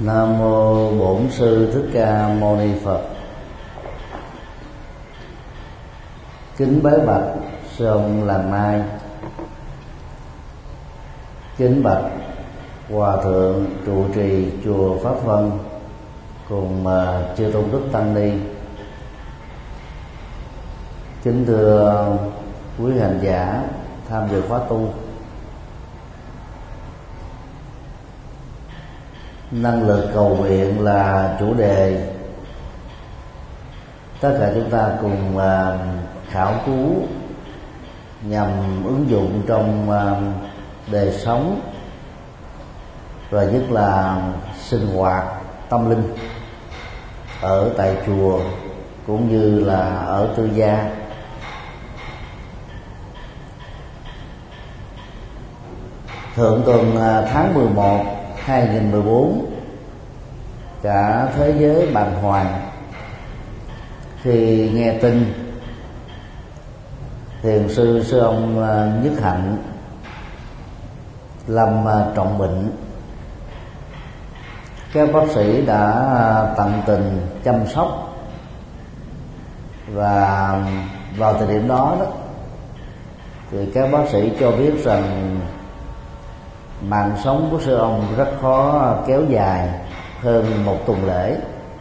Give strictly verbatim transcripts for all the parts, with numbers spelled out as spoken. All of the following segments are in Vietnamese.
Nam mô Bổn Sư Thích Ca Mâu Ni Phật. Kính bái bạch sư ông Làng Mai. Kính bạch Hòa thượng trụ trì chùa Pháp Vân cùng uh, chư tôn đức tăng ni. Kính thưa quý hành giả tham dự khóa tu. Năng lực cầu nguyện là chủ đề tất cả chúng ta cùng uh, khảo cứu nhằm ứng dụng trong uh, đời sống và nhất là sinh hoạt tâm linh ở tại chùa cũng như là ở tư gia. Thượng tuần tháng mười một hai nghìn mười bốn, cả thế giới bàng hoàng khi nghe tin thiền sư sư ông Nhất Hạnh lâm trọng bệnh. Các bác sĩ đã tận tình chăm sóc, và vào thời điểm đó, đó thì các bác sĩ cho biết rằng mạng sống của sư ông rất khó kéo dài hơn một tuần lễ.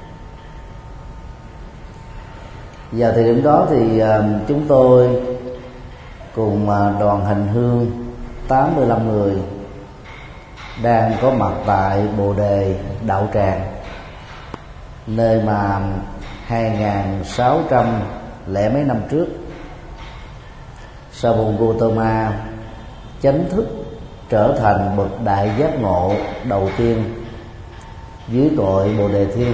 Vào thời điểm đó thì chúng tôi cùng đoàn hành hương tám mươi lăm người đang có mặt tại Bồ Đề Đạo Tràng, nơi mà hai nghìn sáu trăm lẻ mấy năm trước Sa Môn Gautama chánh thức trở thành bậc đại giác ngộ đầu tiên dưới cội Bồ Đề Thiên.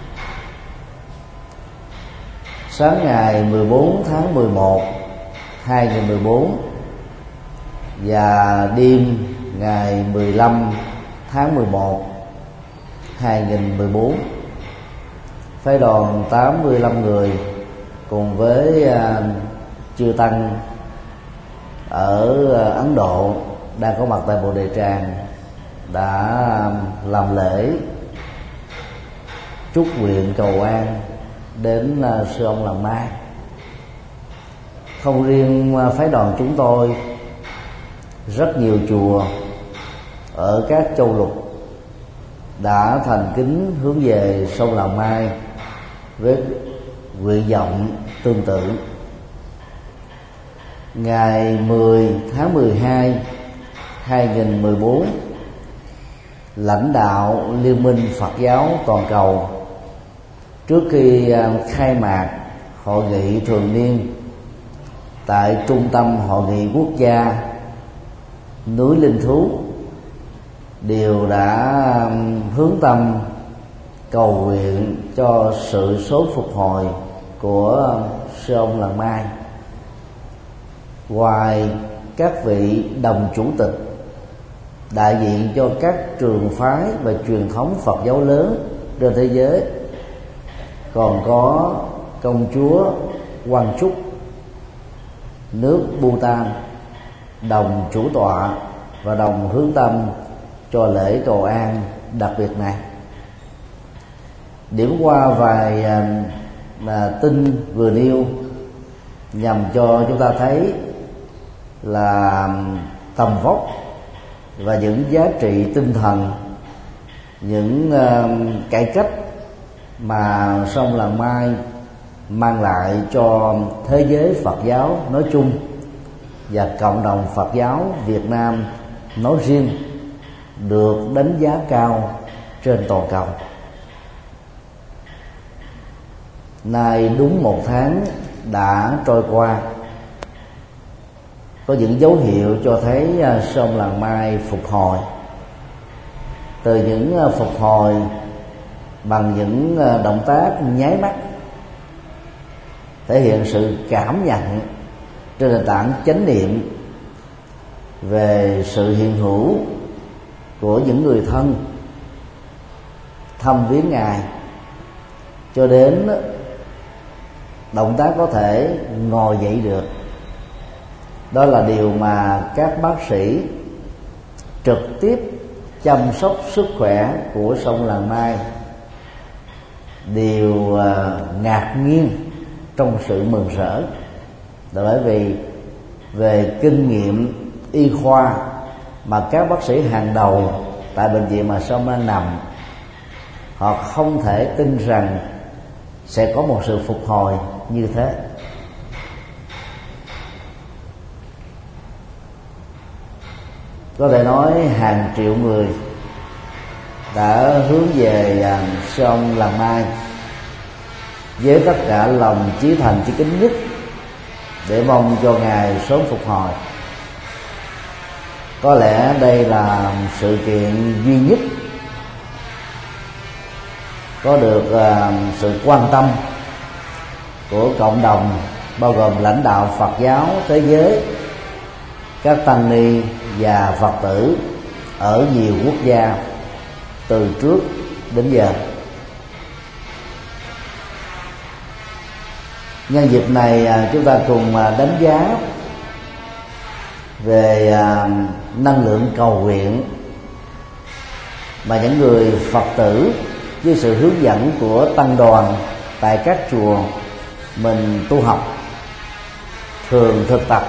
Sáng ngày mười bốn tháng mười một hai nghìn mười bốn và đêm ngày mười lăm tháng mười một hai nghìn mười bốn, phái đoàn tám mươi lăm người cùng với uh, chư tăng ở uh, Ấn Độ đang có mặt tại Bồ Đề Tràng đã làm lễ chúc nguyện cầu an đến uh, sư ông Làng Mai. Không riêng uh, phái đoàn chúng tôi, rất nhiều chùa ở các châu lục đã thành kính hướng về sông Làng Mai với nguyện vọng tương tự. Ngày mười tháng mười hai hai nghìn mười bốn, lãnh đạo Liên minh Phật giáo toàn cầu trước khi khai mạc hội nghị thường niên tại trung tâm hội nghị quốc gia núi Linh Thú đều đã hướng tâm cầu nguyện cho sự sớm phục hồi của sư ông Làng Mai. Ngoài các vị đồng chủ tịch đại diện cho các trường phái và truyền thống Phật giáo lớn trên thế giới, còn có công chúa Quang Trúc nước Bhutan đồng chủ tọa và đồng hướng tâm cho lễ cầu an đặc biệt này. Điểm qua vài à, tin vừa nêu nhằm cho chúng ta thấy là tầm vóc và những giá trị tinh thần, những uh, cải cách mà sông Làng Mai mang lại cho thế giới Phật giáo nói chung và cộng đồng Phật giáo Việt Nam nói riêng được đánh giá cao trên toàn cầu. Nay đúng một tháng đã trôi qua, có những dấu hiệu cho thấy sông Làng Mai phục hồi. Từ những phục hồi bằng những động tác nháy mắt, thể hiện sự cảm nhận trên nền tảng chánh niệm về sự hiện hữu của những người thân thăm viếng Ngài, cho đến động tác có thể ngồi dậy được. Đó là điều mà các bác sĩ trực tiếp chăm sóc sức khỏe của sông Làng Mai đều uh, ngạc nhiên trong sự mừng rỡ, là bởi vì về kinh nghiệm y khoa mà các bác sĩ hàng đầu tại bệnh viện mà sông đang nằm, họ không thể tin rằng sẽ có một sự phục hồi như thế. Có thể nói hàng triệu người đã hướng về sông Làng Mai với tất cả lòng chí thành chí kính nhất để mong cho Ngài sớm phục hồi. Có lẽ đây là sự kiện duy nhất có được uh, sự quan tâm của cộng đồng, bao gồm lãnh đạo Phật giáo thế giới, các tăng ni và Phật tử ở nhiều quốc gia từ trước đến giờ. Nhân dịp này chúng ta cùng đánh giá về năng lượng cầu nguyện mà những người Phật tử với sự hướng dẫn của tăng đoàn tại các chùa mình tu học thường thực tập.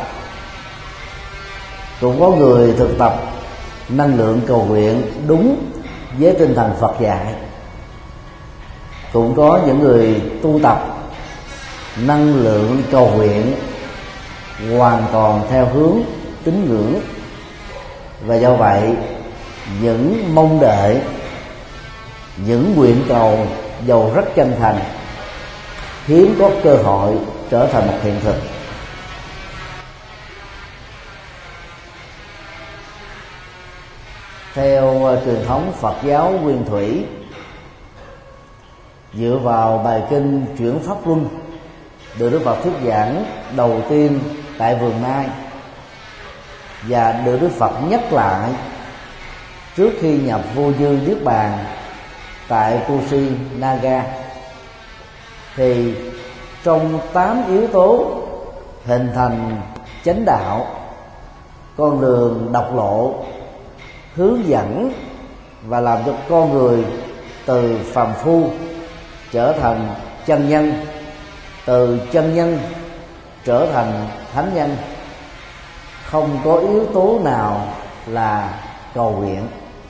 Cũng có người thực tập năng lượng cầu nguyện đúng với tinh thần Phật dạy, cũng có những người tu tập năng lượng cầu nguyện hoàn toàn theo hướng tín ngưỡng. Và do vậy, những mong đợi, những nguyện cầu dầu rất chân thành hiếm có cơ hội trở thành một hiện thực. Theo truyền thống Phật giáo Nguyên Thủy, dựa vào bài kinh Chuyển Pháp Luân được Đức Phật thuyết giảng đầu tiên tại vườn Nai và được Đức Phật nhắc lại trước khi nhập vô dư niết bàn tại Kushinaga, thì trong tám yếu tố hình thành chánh đạo, con đường độc lộ hướng dẫn và làm cho con người từ phàm phu trở thành chân nhân, từ chân nhân trở thành thánh nhân, không có yếu tố nào là cầu nguyện.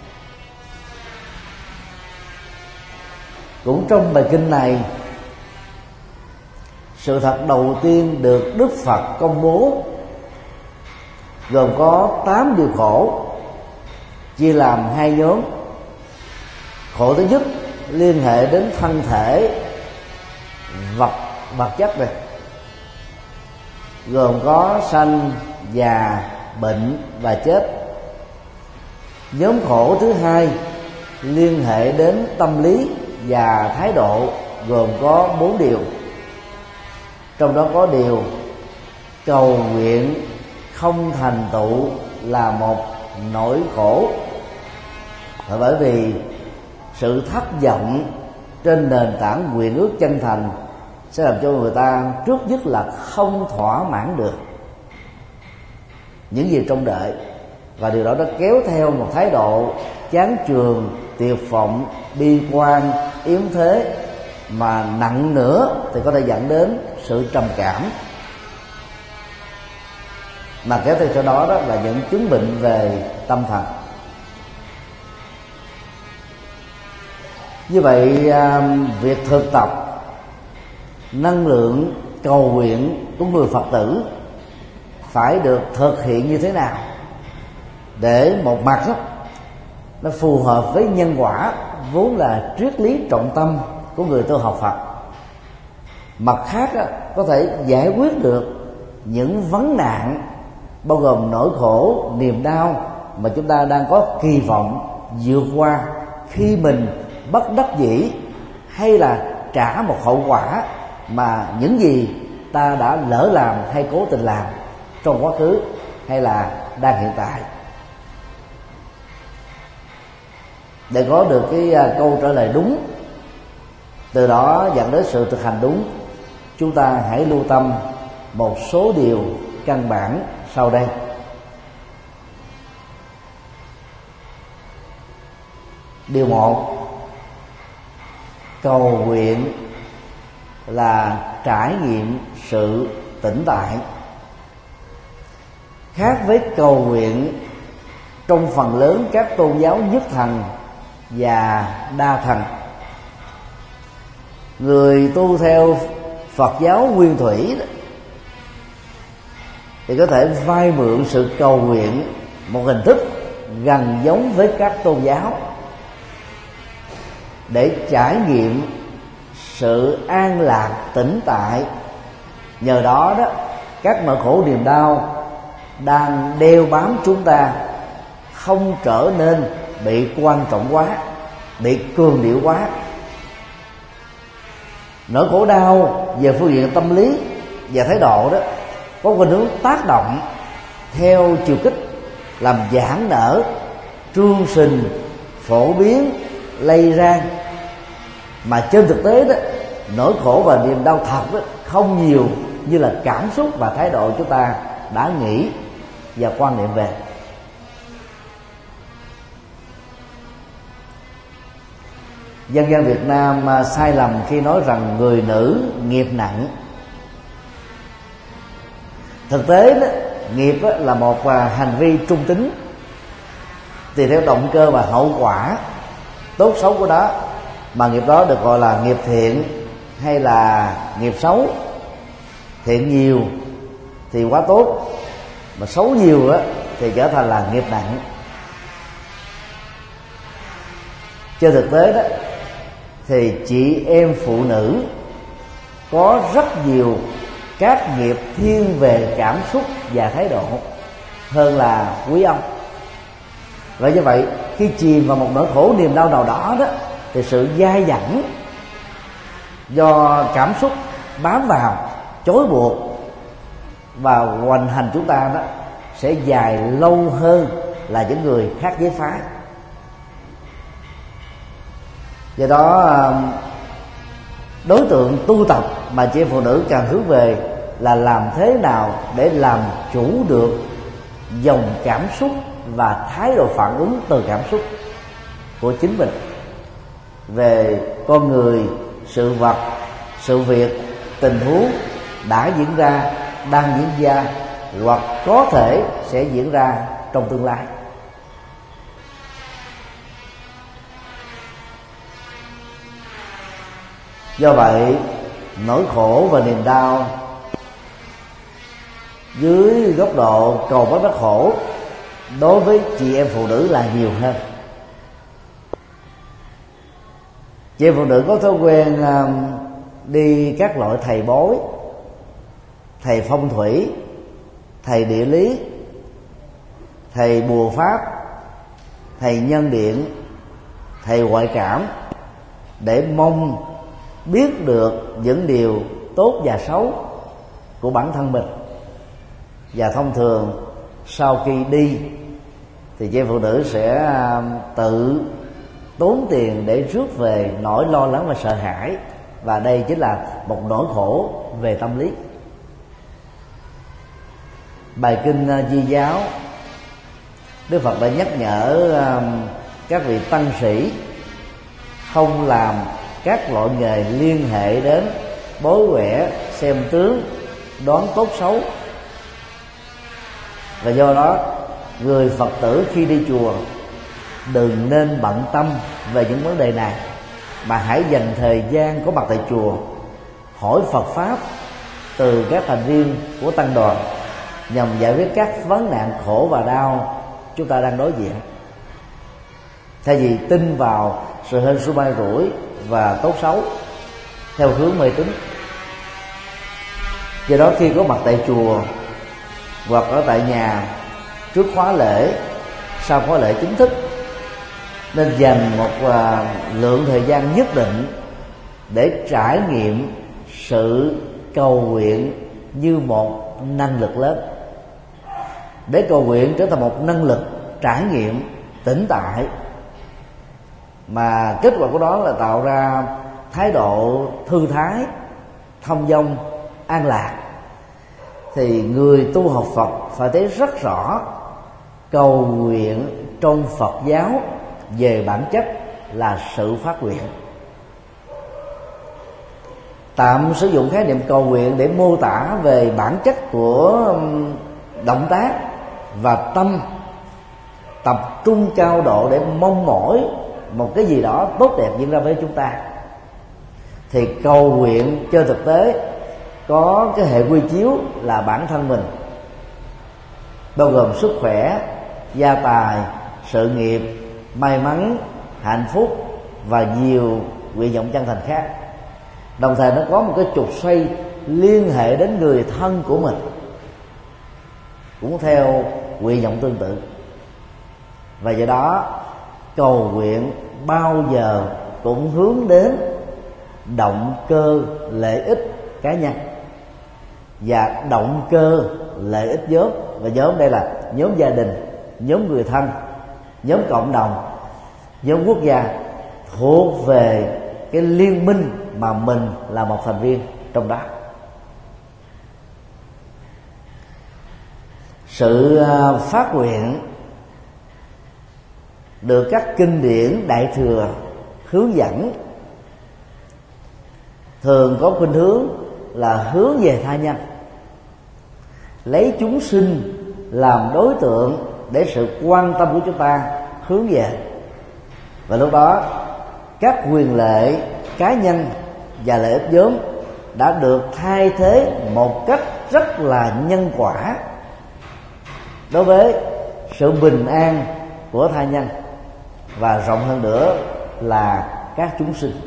Cũng trong bài kinh này, sự thật đầu tiên được Đức Phật công bố gồm có tám điều khổ, chia làm hai nhóm. Khổ thứ nhất liên hệ đến thân thể vật vật chất này, gồm có sanh, già, bệnh và chết. Nhóm khổ thứ hai liên hệ đến tâm lý và thái độ, gồm có bốn điều. Trong đó có điều cầu nguyện không thành tựu là một nỗi khổ, là bởi vì sự thất vọng trên nền tảng nguyện ước chân thành sẽ làm cho người ta trước nhất là không thỏa mãn được những gì trông đợi, và điều đó đã kéo theo một thái độ chán chường, tuyệt vọng, bi quan, yếm thế, mà nặng nữa thì có thể dẫn đến sự trầm cảm, mà kéo theo sau đó đó là những chứng bệnh về tâm thần. Như vậy, việc thực tập năng lượng cầu nguyện của người Phật tử phải được thực hiện như thế nào để một mặt đó, nó phù hợp với nhân quả vốn là triết lý trọng tâm của người tu học Phật, mặt khác đó, có thể giải quyết được những vấn nạn bao gồm nỗi khổ, niềm đau mà chúng ta đang có kỳ vọng vượt qua khi mình bất đắc dĩ hay là trả một hậu quả mà những gì ta đã lỡ làm hay cố tình làm trong quá khứ hay là đang hiện tại. Để có được cái câu trả lời đúng, từ đó dẫn đến sự thực hành đúng, chúng ta hãy lưu tâm một số điều căn bản sau đây. Điều một, cầu nguyện là trải nghiệm sự tĩnh tại. Khác với cầu nguyện trong phần lớn các tôn giáo nhất thần và đa thần, người tu theo Phật giáo nguyên thủy thì có thể vay mượn sự cầu nguyện một hình thức gần giống với các tôn giáo để trải nghiệm sự an lạc tĩnh tại. Nhờ đó đó, các nỗi khổ niềm đau đang đeo bám chúng ta không trở nên bị quan trọng quá, bị cường điệu quá. Nỗi khổ đau về phương diện tâm lý và thái độ đó có khuynh hướng tác động theo chiều kích, làm giãn nở, trương sình, phổ biến, lây lan. Mà trên thực tế đó, nỗi khổ và niềm đau thật đó không nhiều như là cảm xúc và thái độ chúng ta đã nghĩ và quan niệm về. Dân gian Việt Nam sai lầm khi nói rằng người nữ nghiệp nặng. Thực tế đó, nghiệp đó là một hành vi trung tính, tùy theo động cơ và hậu quả tốt xấu của đó mà nghiệp đó được gọi là nghiệp thiện hay là nghiệp xấu. Thiện nhiều thì quá tốt, mà xấu nhiều á thì trở thành là nghiệp nặng. Trên thực tế đó thì chị em phụ nữ có rất nhiều các nghiệp thiên về cảm xúc và thái độ hơn là quý ông. Vậy như vậy, khi chìm vào một nỗi khổ niềm đau nào đó đó thì sự dai dẳng do cảm xúc bám vào, chối buộc và hoành hành chúng ta đó sẽ dài lâu hơn là những người khác giới phái. Do đó, đối tượng tu tập mà chị em phụ nữ cần hướng về là làm thế nào để làm chủ được dòng cảm xúc và thái độ phản ứng từ cảm xúc của chính mình về con người, sự vật, sự việc, tình huống đã diễn ra, đang diễn ra hoặc có thể sẽ diễn ra trong tương lai. Do vậy, nỗi khổ và niềm đau dưới góc độ cầu bất đắc khổ đối với chị em phụ nữ là nhiều hơn. Chị em phụ nữ có thói quen đi các loại thầy bói, thầy phong thủy, thầy địa lý, thầy bùa pháp, thầy nhân điện, thầy ngoại cảm để mong biết được những điều tốt và xấu của bản thân mình. Và thông thường sau khi đi thì chị phụ nữ sẽ tự tốn tiền để rước về nỗi lo lắng và sợ hãi, và đây chính là một nỗi khổ về tâm lý. Bài kinh Di giáo, Đức Phật đã nhắc nhở các vị tăng sĩ không làm các loại nghề liên hệ đến bói quẻ, xem tướng, đoán tốt xấu. Và do đó, người Phật tử khi đi chùa đừng nên bận tâm về những vấn đề này, mà hãy dành thời gian có mặt tại chùa hỏi Phật pháp từ các thành viên của tăng đoàn nhằm giải quyết các vấn nạn khổ và đau chúng ta đang đối diện, thay vì tin vào sự hên xui may rủi và tốt xấu theo hướng mê tín. Do đó, khi có mặt tại chùa hoặc ở tại nhà trước khóa lễ, sau khóa lễ chính thức, nên dành một uh, lượng thời gian nhất định để trải nghiệm sự cầu nguyện như một năng lực lớn, để cầu nguyện trở thành một năng lực trải nghiệm tĩnh tại, mà kết quả của đó là tạo ra thái độ thư thái, thông dong, an lạc. Thì người tu học Phật phải thấy rất rõ cầu nguyện trong Phật giáo về bản chất là sự phát nguyện. Tạm sử dụng khái niệm cầu nguyện để mô tả về bản chất của động tác và tâm tập trung cao độ để mong mỏi một cái gì đó tốt đẹp diễn ra với chúng ta, thì cầu nguyện trên thực tế có cái hệ quy chiếu là bản thân mình, bao gồm sức khỏe, gia tài, sự nghiệp, may mắn, hạnh phúc và nhiều nguyện vọng chân thành khác. Đồng thời nó có một cái trục xoay liên hệ đến người thân của mình cũng theo nguyện vọng tương tự. Và do đó cầu nguyện bao giờ cũng hướng đến động cơ lợi ích cá nhân và động cơ lợi ích nhóm. Và nhóm đây là nhóm gia đình, nhóm người thân, nhóm cộng đồng, nhóm quốc gia, thuộc về cái liên minh mà mình là một thành viên trong đó. Sự phát nguyện được các kinh điển Đại Thừa hướng dẫn thường có khuynh hướng là hướng về tha nhân, lấy chúng sinh làm đối tượng để sự quan tâm của chúng ta hướng về. Và lúc đó các quyền lợi cá nhân và lợi ích nhóm đã được thay thế một cách rất là nhân quả đối với sự bình an của tha nhân, và rộng hơn nữa là các chúng sinh.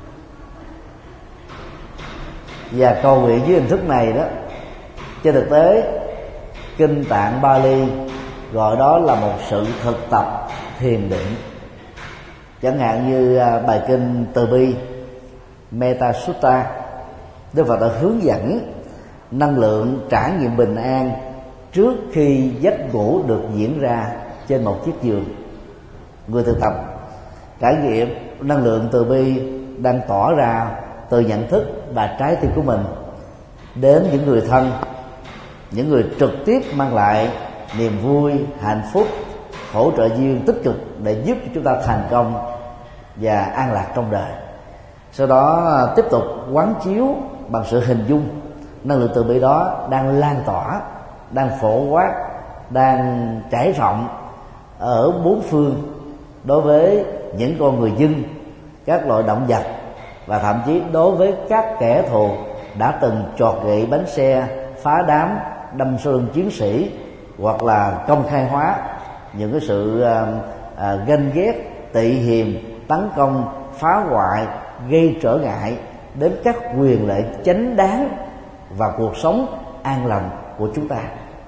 Và cầu nguyện dưới hình thức này đó, trên thực tế kinh Tạng Bali gọi đó là một sự thực tập thiền định. Chẳng hạn như bài kinh Từ Bi Metta Sutta, Đức Phật đã hướng dẫn năng lượng trải nghiệm bình an trước khi giấc ngủ được diễn ra trên một chiếc giường. Người thực tập trải nghiệm năng lượng từ bi đang tỏ ra từ nhận thức và trái tim của mình đến những người thân, những người trực tiếp mang lại niềm vui, hạnh phúc, hỗ trợ duyên tích cực để giúp cho chúng ta thành công và an lạc trong đời. Sau đó tiếp tục quán chiếu bằng sự hình dung năng lượng từ bi đó đang lan tỏa, đang phổ quát, đang trải rộng ở bốn phương đối với những con người dưng, các loại động vật, và thậm chí đối với các kẻ thù đã từng chọt gậy bánh xe, phá đám, đâm sau lưng chiến sĩ, hoặc là công khai hóa những cái sự uh, uh, ganh ghét, tị hiềm, tấn công, phá hoại, gây trở ngại đến các quyền lợi chánh đáng và cuộc sống an lành của chúng ta.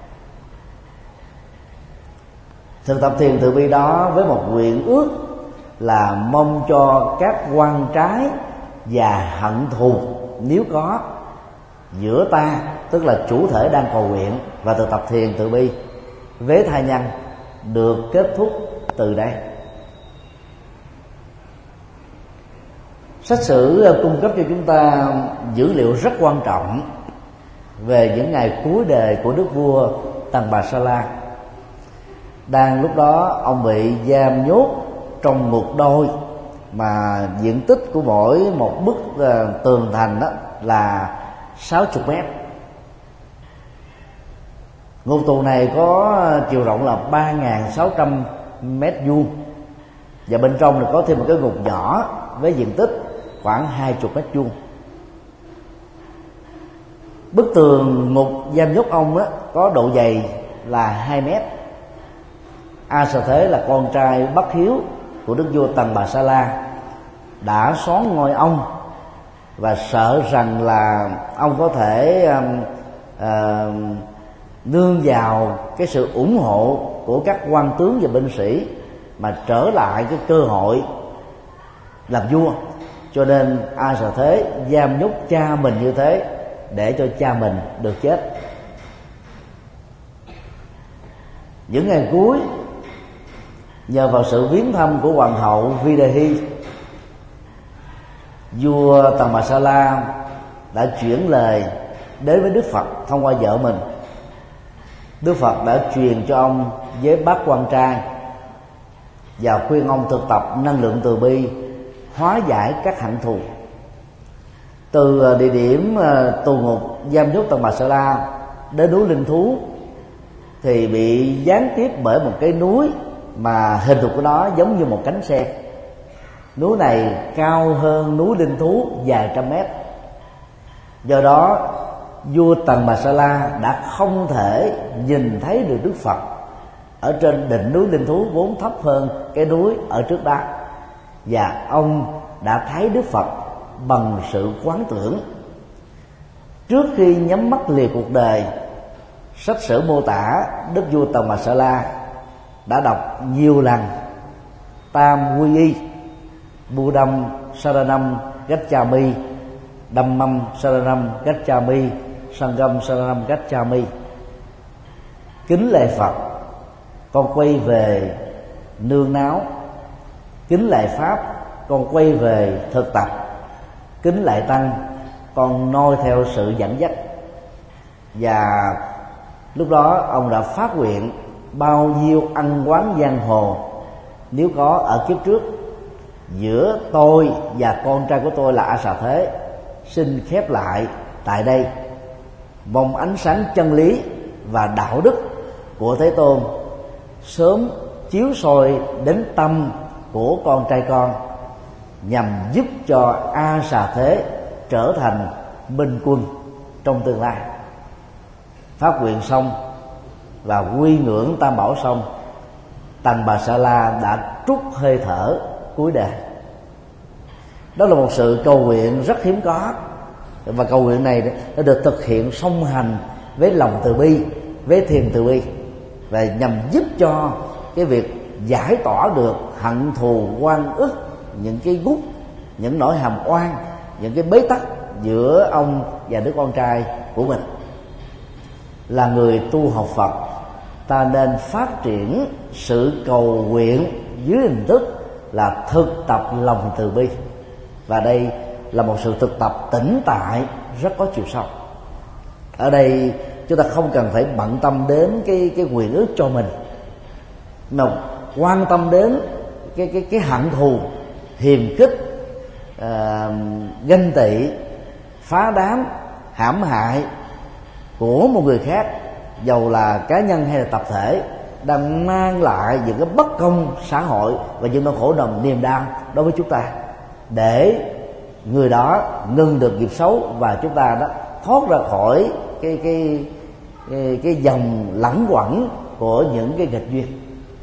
Thực tập thiền từ bi đó với một nguyện ước là mong cho các oan trái và hận thù nếu có giữa ta, tức là chủ thể đang cầu nguyện và thực tập thiền từ bi với tha nhân, được kết thúc từ đây. Sách sử cung cấp cho chúng ta dữ liệu rất quan trọng về những ngày cuối đời của đức vua Tần Bà Sa La. Đang lúc đó ông bị giam nhốt trong ngục đôi mà diện tích của mỗi một bức uh, tường thành đó là sáu mươi mét. Ngục tù này có chiều rộng là ba nghìn sáu trăm mét vuông, và bên trong là có thêm một cái ngục nhỏ với diện tích khoảng hai mươi mét vuông. Bức tường ngục giam nhốt ông đó có độ dày là hai mét. A Sở Thế là con trai bất hiếu của đức vua Tần Bà Sa La đã soán ngôi ông, và sợ rằng là ông có thể uh, uh, nương vào cái sự ủng hộ của các quan tướng và binh sĩ mà trở lại cái cơ hội làm vua, cho nên A Sở Thế giam nhốt cha mình như thế để cho cha mình được chết. Những ngày cuối, nhờ vào sự viếng thăm của hoàng hậu Videhi, vua Tần Bà Sa La đã chuyển lời đến với Đức Phật thông qua vợ mình. Đức Phật đã truyền cho ông với bác quan trai và khuyên ông thực tập năng lượng từ bi hóa giải các hận thù. Từ địa điểm tù ngục giam nhốt Tầng Bà Sa La đến núi Linh Thú thì bị gián tiếp bởi một cái núi mà hình thù của nó giống như một cánh sen. Núi này cao hơn núi Linh Thú vài trăm mét. Do đó vua Tầng Bà Sa La đã không thể nhìn thấy được Đức Phật ở trên đỉnh núi Linh Thú vốn thấp hơn cái núi ở trước đó, và ông đã thấy Đức Phật bằng sự quán tưởng. Trước khi nhắm mắt lìa cuộc đời, sách sử mô tả đức vua Tầng Bà Sa La đã đọc nhiều lần Tam Quy Y, Buddham Saranam Gacchami, Dhammam Saranam Gacchami, Sangham Saranam Gacchami. Kính lạy Phật, con quay về nương náu. Kính lạy Pháp, con quay về thực tập. Kính lạy Tăng, con noi theo sự dẫn dắt. Và lúc đó ông đã phát nguyện bao nhiêu ăn quán giang hồ nếu có ở kiếp trước, giữa tôi và con trai của tôi là A Xà Thế, xin khép lại tại đây. Mong ánh sáng chân lý và đạo đức của Thế Tôn sớm chiếu soi đến tâm của con trai con, nhằm giúp cho A Xà Thế trở thành minh quân trong tương lai. Phát nguyện xong và quy ngưỡng Tam Bảo xong, Tầng Bà Sa La đã trút hơi thở cuối đời. Đó là một sự cầu nguyện rất hiếm có, và cầu nguyện này đã được thực hiện song hành với lòng từ bi, với thiền từ bi, và nhằm giúp cho cái việc giải tỏa được hận thù, oan ức, những cái gút, những nỗi hàm oan, những cái bế tắc giữa ông và đứa con trai của mình. Là người tu học Phật, ta nên phát triển sự cầu nguyện dưới hình thức là thực tập lòng từ bi, và đây là một sự thực tập tĩnh tại rất có chiều sâu. Ở đây chúng ta không cần phải bận tâm đến cái cái nguyện ước cho mình, mà quan tâm đến cái cái cái hận thù, hiềm khích, uh, ganh tị, phá đám, hãm hại của một người khác, dầu là cá nhân hay là tập thể, đang mang lại những cái bất công xã hội và những nỗi khổ đồng niềm đau đối với chúng ta, để người đó ngừng được nghiệp xấu và chúng ta đó thoát ra khỏi cái cái cái, cái dòng lẳng quẩn của những cái nghịch duyên.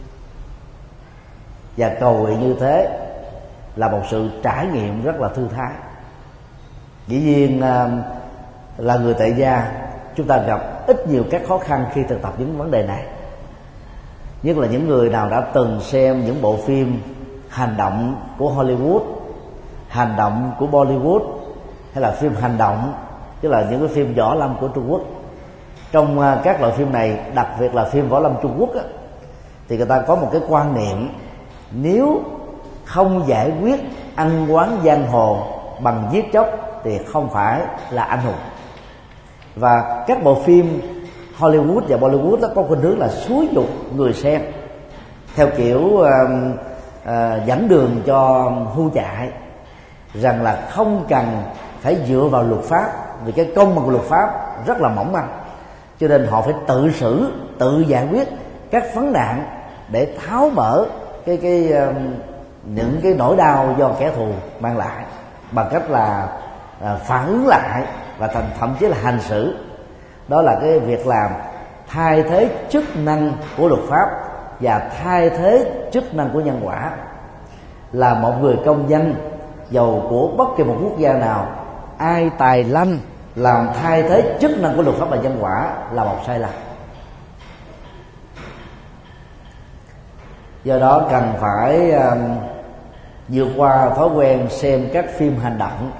Và cầu nguyện như thế là một sự trải nghiệm rất là thư thái. Dĩ nhiên là người tại gia, chúng ta gặp ít nhiều các khó khăn khi thực tập những vấn đề này, nhất là những người nào đã từng xem những bộ phim hành động của Hollywood, hành động của Bollywood, hay là phim hành động, tức là những cái phim võ lâm của Trung Quốc. Trong các loại phim này, đặc biệt là phim võ lâm Trung Quốc á, thì người ta có một cái quan niệm: nếu không giải quyết ăn quán giang hồ bằng giết chóc thì không phải là anh hùng. Và các bộ phim Hollywood và Bollywood đó có khuynh hướng là xúi giục người xem theo kiểu uh, uh, dẫn đường cho hưu chạy, rằng là không cần phải dựa vào luật pháp, vì cái công bằng của luật pháp rất là mỏng manh, cho nên họ phải tự xử, tự giải quyết các vấn nạn để tháo mở cái cái uh, những cái nỗi đau do kẻ thù mang lại, bằng cách là uh, phản ứng lại và thậm, thậm chí là hành xử. Đó là cái việc làm thay thế chức năng của luật pháp và thay thế chức năng của nhân quả. Là một người công dân giàu của bất kỳ một quốc gia nào, ai tài lanh làm thay thế chức năng của luật pháp và nhân quả là một sai lầm. Do đó cần phải uh, vượt qua thói quen xem các phim hành động,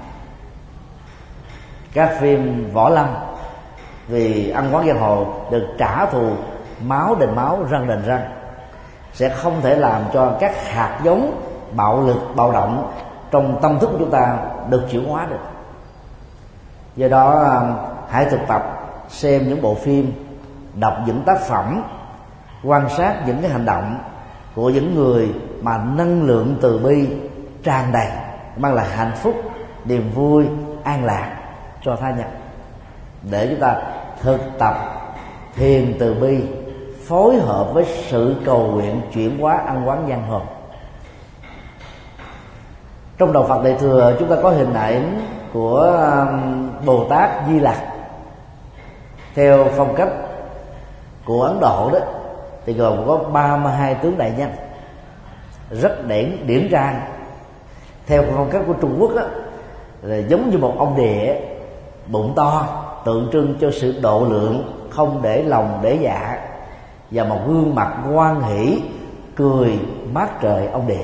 các phim võ lâm, vì ăn quán giang hồ được trả thù máu đền máu, răng đền răng, sẽ không thể làm cho các hạt giống bạo lực, bạo động trong tâm thức của chúng ta được chuyển hóa được. Do đó hãy thực tập xem những bộ phim, đọc những tác phẩm, quan sát những cái hành động của những người mà năng lượng từ bi tràn đầy, mang lại hạnh phúc, niềm vui, an lạc cho tha nhân, để chúng ta thực tập thiền từ bi phối hợp với sự cầu nguyện chuyển hóa ăn quán giang hồ. Trong đạo Phật Đại Thừa chúng ta có hình ảnh của Bồ Tát Di Lặc. Theo phong cách của Ấn Độ đó thì gồm có ba mươi hai tướng đại nhân rất điển điển trai. Theo phong cách của Trung Quốc đó, là giống như một ông địa bụng to, tượng trưng cho sự độ lượng, không để lòng để dạ, và một gương mặt hoan hỷ cười mát trời ông địa.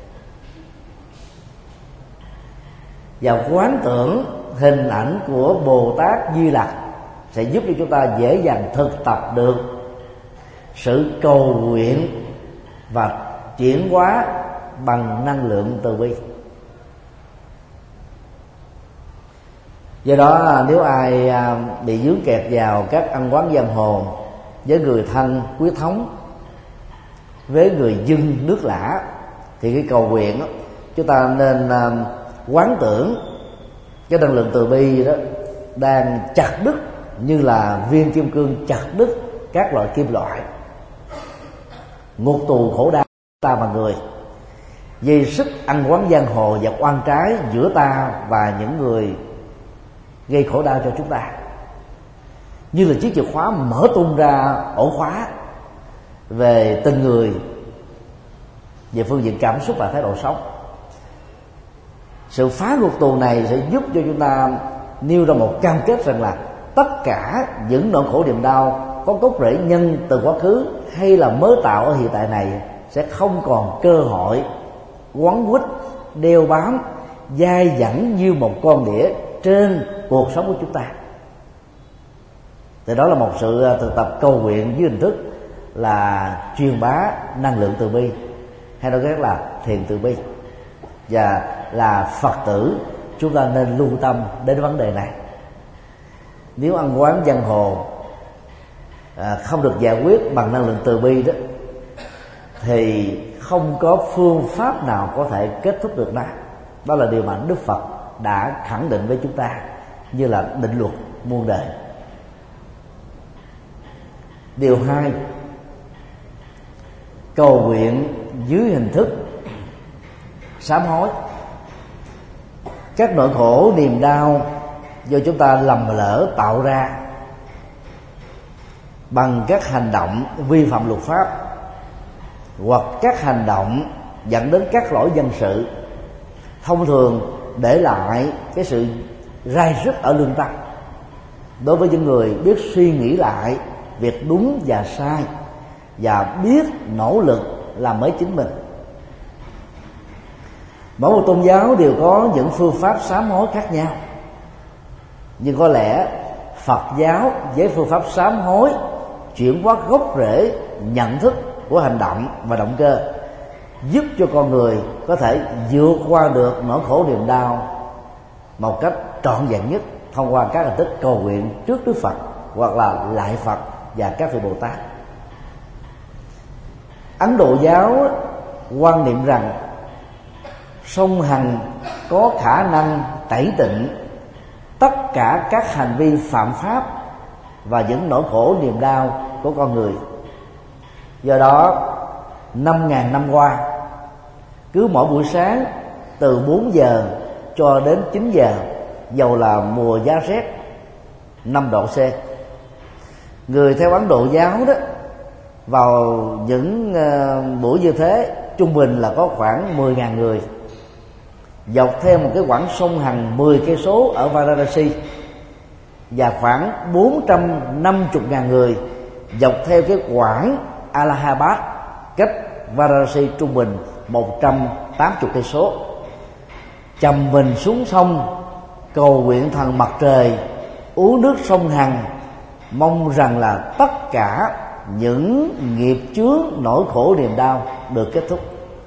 Và quán tưởng hình ảnh của Bồ Tát Di Lặc sẽ giúp cho chúng ta dễ dàng thực tập được sự cầu nguyện và chuyển hóa bằng năng lượng từ bi. Do đó nếu ai bị vướng kẹt vào các ăn quán giang hồ với người thân quyết thống, với người dân nước lã, thì cái cầu nguyện đó, chúng ta nên quán tưởng cái năng lượng từ bi đó đang chặt đứt như là viên kim cương chặt đứt các loại kim loại, ngục tù khổ đau ta và người, dây sức ăn quán giang hồ và oan trái giữa ta và những người gây khổ đau cho chúng ta, như là chiếc chìa khóa mở tung ra ổ khóa về tình người, về phương diện cảm xúc và thái độ sống. Sự phá ngục tù này sẽ giúp cho chúng ta nêu ra một cam kết rằng là tất cả những nỗi khổ niềm đau có gốc rễ nhân từ quá khứ hay là mới tạo ở hiện tại này sẽ không còn cơ hội quấn quýt đeo bám dai dẳng như một con đĩa trên cuộc sống của chúng ta. Thì đó là một sự thực tập cầu nguyện dưới hình thức là truyền bá năng lượng từ bi, hay nói khác là thiền từ bi. Và là Phật tử chúng ta nên lưu tâm đến vấn đề này. Nếu ăn quán giang hồ à, không được giải quyết bằng năng lượng từ bi đó, thì không có phương pháp nào có thể kết thúc được nó. Đó là điều mà Đức Phật đã khẳng định với chúng ta như là định luật muôn đời. Điều hai, cầu nguyện dưới hình thức sám hối. Các nỗi khổ niềm đau do chúng ta lầm lỡ tạo ra bằng các hành động vi phạm luật pháp hoặc các hành động dẫn đến các lỗi dân sự, thông thường để lại cái sự rai rứt ở lương tâm đối với những người biết suy nghĩ lại việc đúng và sai và biết nỗ lực làm mới chính mình. Mỗi một tôn giáo đều có những phương pháp sám hối khác nhau, nhưng có lẽ Phật giáo với phương pháp sám hối chuyển hóa gốc rễ nhận thức của hành động và động cơ, giúp cho con người có thể vượt qua được nỗi khổ niềm đau một cách trọn vẹn nhất thông qua các hình thức cầu nguyện trước Đức Phật hoặc là lại Phật và các vị Bồ Tát. Ấn Độ giáo quan niệm rằng sông Hằng có khả năng tẩy tịnh tất cả các hành vi phạm pháp và những nỗi khổ niềm đau của con người. Do đó năm ngàn năm qua, cứ mỗi buổi sáng từ bốn giờ cho đến chín giờ, dầu là mùa giá rét năm độ C, người theo Ấn Độ giáo đó vào những uh, buổi như thế trung bình là có khoảng mười nghìn người dọc theo một cái quãng sông Hằng mười cây số ở Varanasi, và khoảng bốn trăm năm mươi nghìn người dọc theo cái quãng Allahabad cách Varanasi trung bình một trăm tám mươi cây số, chầm mình xuống sông cầu nguyện thần mặt trời, uống nước sông Hằng, mong rằng là tất cả những nghiệp chướng nỗi khổ niềm đau được kết thúc.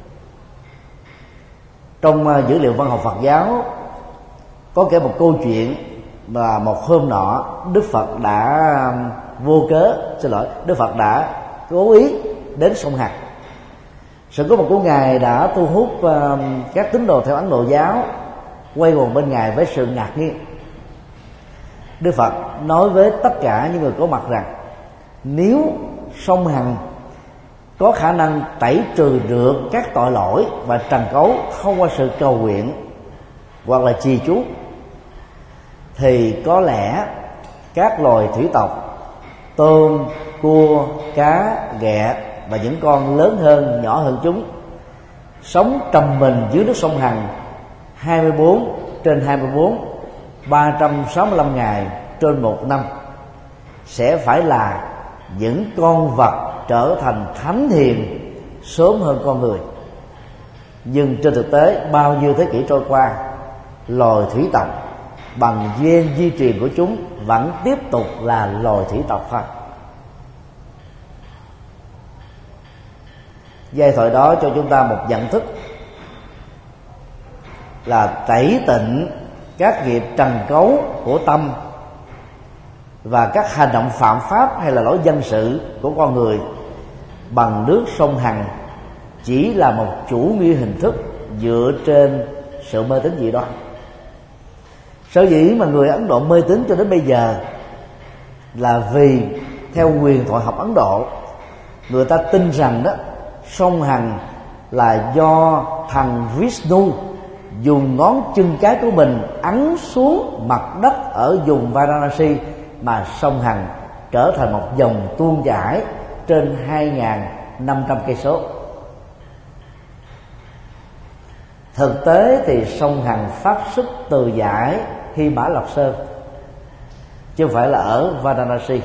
Trong dữ liệu văn học Phật giáo có kể một câu chuyện mà một hôm nọ Đức Phật đã vô cớ, xin lỗi, Đức Phật đã cố ý đến sông Hằng Sự có mặt của Ngài đã thu hút uh, các tín đồ theo Ấn Độ giáo quay quần bên Ngài với sự ngạc nhiên. Đức Phật nói với tất cả những người có mặt rằng nếu sông Hằng có khả năng tẩy trừ được các tội lỗi và trần cấu thông qua sự cầu nguyện hoặc là trì chú, thì có lẽ các loài thủy tộc, tôm, cua, cá, ghẹ và những con lớn hơn, nhỏ hơn chúng, sống trầm mình dưới nước sông Hằng hai mươi bốn trên hai mươi bốn, ba trăm sáu mươi lăm ngày trên một năm, sẽ phải là những con vật trở thành thánh hiền sớm hơn con người. Nhưng trên thực tế, bao nhiêu thế kỷ trôi qua, loài thủy tộc bằng gen di truyền của chúng vẫn tiếp tục là loài thủy tộc thôi. Giai thoại đó cho chúng ta một nhận thức là tẩy tịnh các nghiệp trần cấu của tâm và các hành động phạm pháp hay là lỗi dân sự của con người bằng nước sông Hằng chỉ là một chủ nghĩa hình thức dựa trên sự mê tín dị đoan. Sở dĩ mà người Ấn Độ mê tín cho đến bây giờ là vì theo huyền thoại học Ấn Độ, người ta tin rằng đó sông Hằng là do thằng Vishnu dùng ngón chân cái của mình ấn xuống mặt đất ở vùng Varanasi mà sông Hằng trở thành một dòng tuôn chảy trên hai nghìn năm trăm cây số. Thực tế thì sông Hằng phát xuất từ dải Hy Mã Lạp Sơn, chứ không phải là ở Varanasi.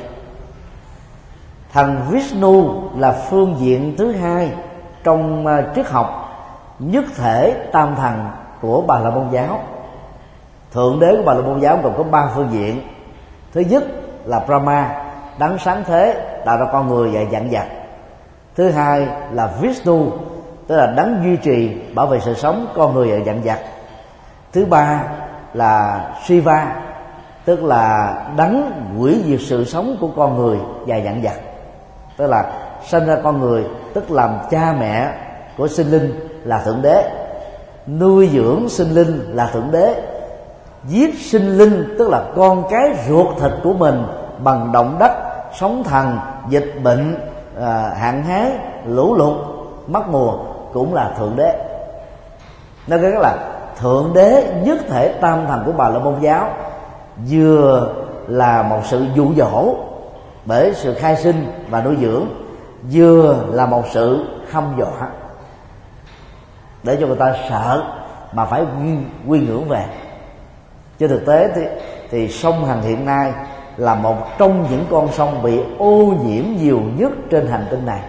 Thần Vishnu là phương diện thứ hai trong triết học nhất thể tam thần của Bà La Môn giáo. Thượng đế của Bà La Môn giáo gồm có ba phương diện. Thứ nhất là Brahma, đấng sáng thế tạo ra con người và dặn dặt. Thứ hai là Vishnu, tức là đấng duy trì bảo vệ sự sống con người và dặn dặt. Thứ ba là Shiva, tức là đấng hủy diệt sự sống của con người và dặn dặt, tức là sinh ra con người, tức làm cha mẹ của sinh linh là thượng đế, nuôi dưỡng sinh linh là thượng đế, giết sinh linh tức là con cái ruột thịt của mình bằng động đất, sóng thần, dịch bệnh, à, hạn hán, lũ lụt, mất mùa cũng là thượng đế. Nói cách là thượng đế nhất thể tam thần của Bà La Môn giáo vừa là một sự dụ dỗ bởi sự khai sinh và nuôi dưỡng, vừa là một sự hăm dọa để cho người ta sợ mà phải quy, quy ngưỡng về. Trên thực tế thì, thì sông Hằng hiện nay là một trong những con sông bị ô nhiễm nhiều nhất trên hành tinh này.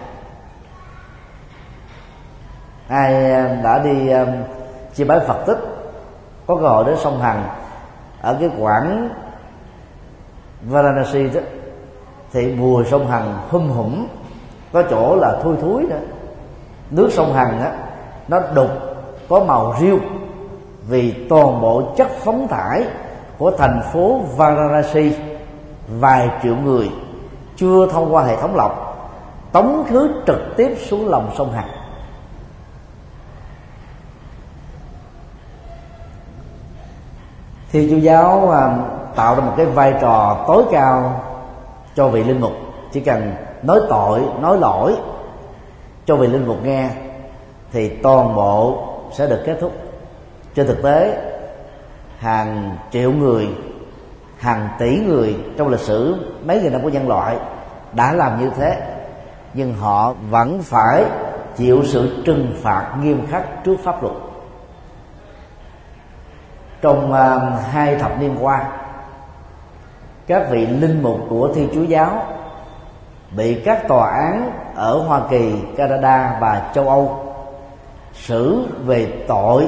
Ai đã đi um, chiêm bái Phật tích có cơ hội đến sông Hằng ở cái quãng Varanasi đó, thì mùa sông Hằng hum hủm, có chỗ là thui thúi nữa. Nước sông Hằng á nó đục, có màu riêu vì toàn bộ chất phóng thải của thành phố Varanasi vài triệu người chưa thông qua hệ thống lọc tống khứ trực tiếp xuống lòng sông Hằng. Thiên Chúa giáo à, tạo ra một cái vai trò tối cao cho vị linh mục. Chỉ cần nói tội, nói lỗi cho vị linh mục nghe thì toàn bộ sẽ được kết thúc. Trên thực tế, hàng triệu người, hàng tỷ người trong lịch sử mấy nghìn năm của nhân loại đã làm như thế, nhưng họ vẫn phải chịu sự trừng phạt nghiêm khắc trước pháp luật. Trong uh, hai thập niên qua, các vị linh mục của Thiên Chúa giáo bị các tòa án ở Hoa Kỳ, Canada và châu Âu xử về tội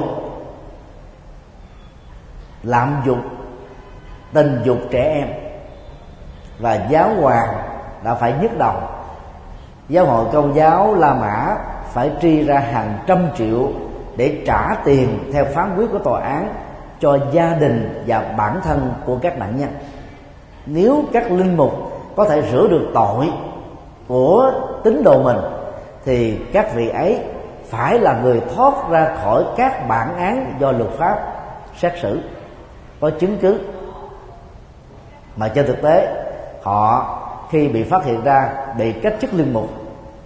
lạm dụng tình dục trẻ em, và giáo hoàng đã phải nhức đầu. Giáo hội Công giáo La Mã phải tri ra hàng trăm triệu để trả tiền theo phán quyết của tòa án cho gia đình và bản thân của các nạn nhân. Nếu các linh mục có thể rửa được tội của tín đồ mình thì các vị ấy phải là người thoát ra khỏi các bản án do luật pháp xét xử, có chứng cứ. Mà trên thực tế họ khi bị phát hiện ra bị cách chức linh mục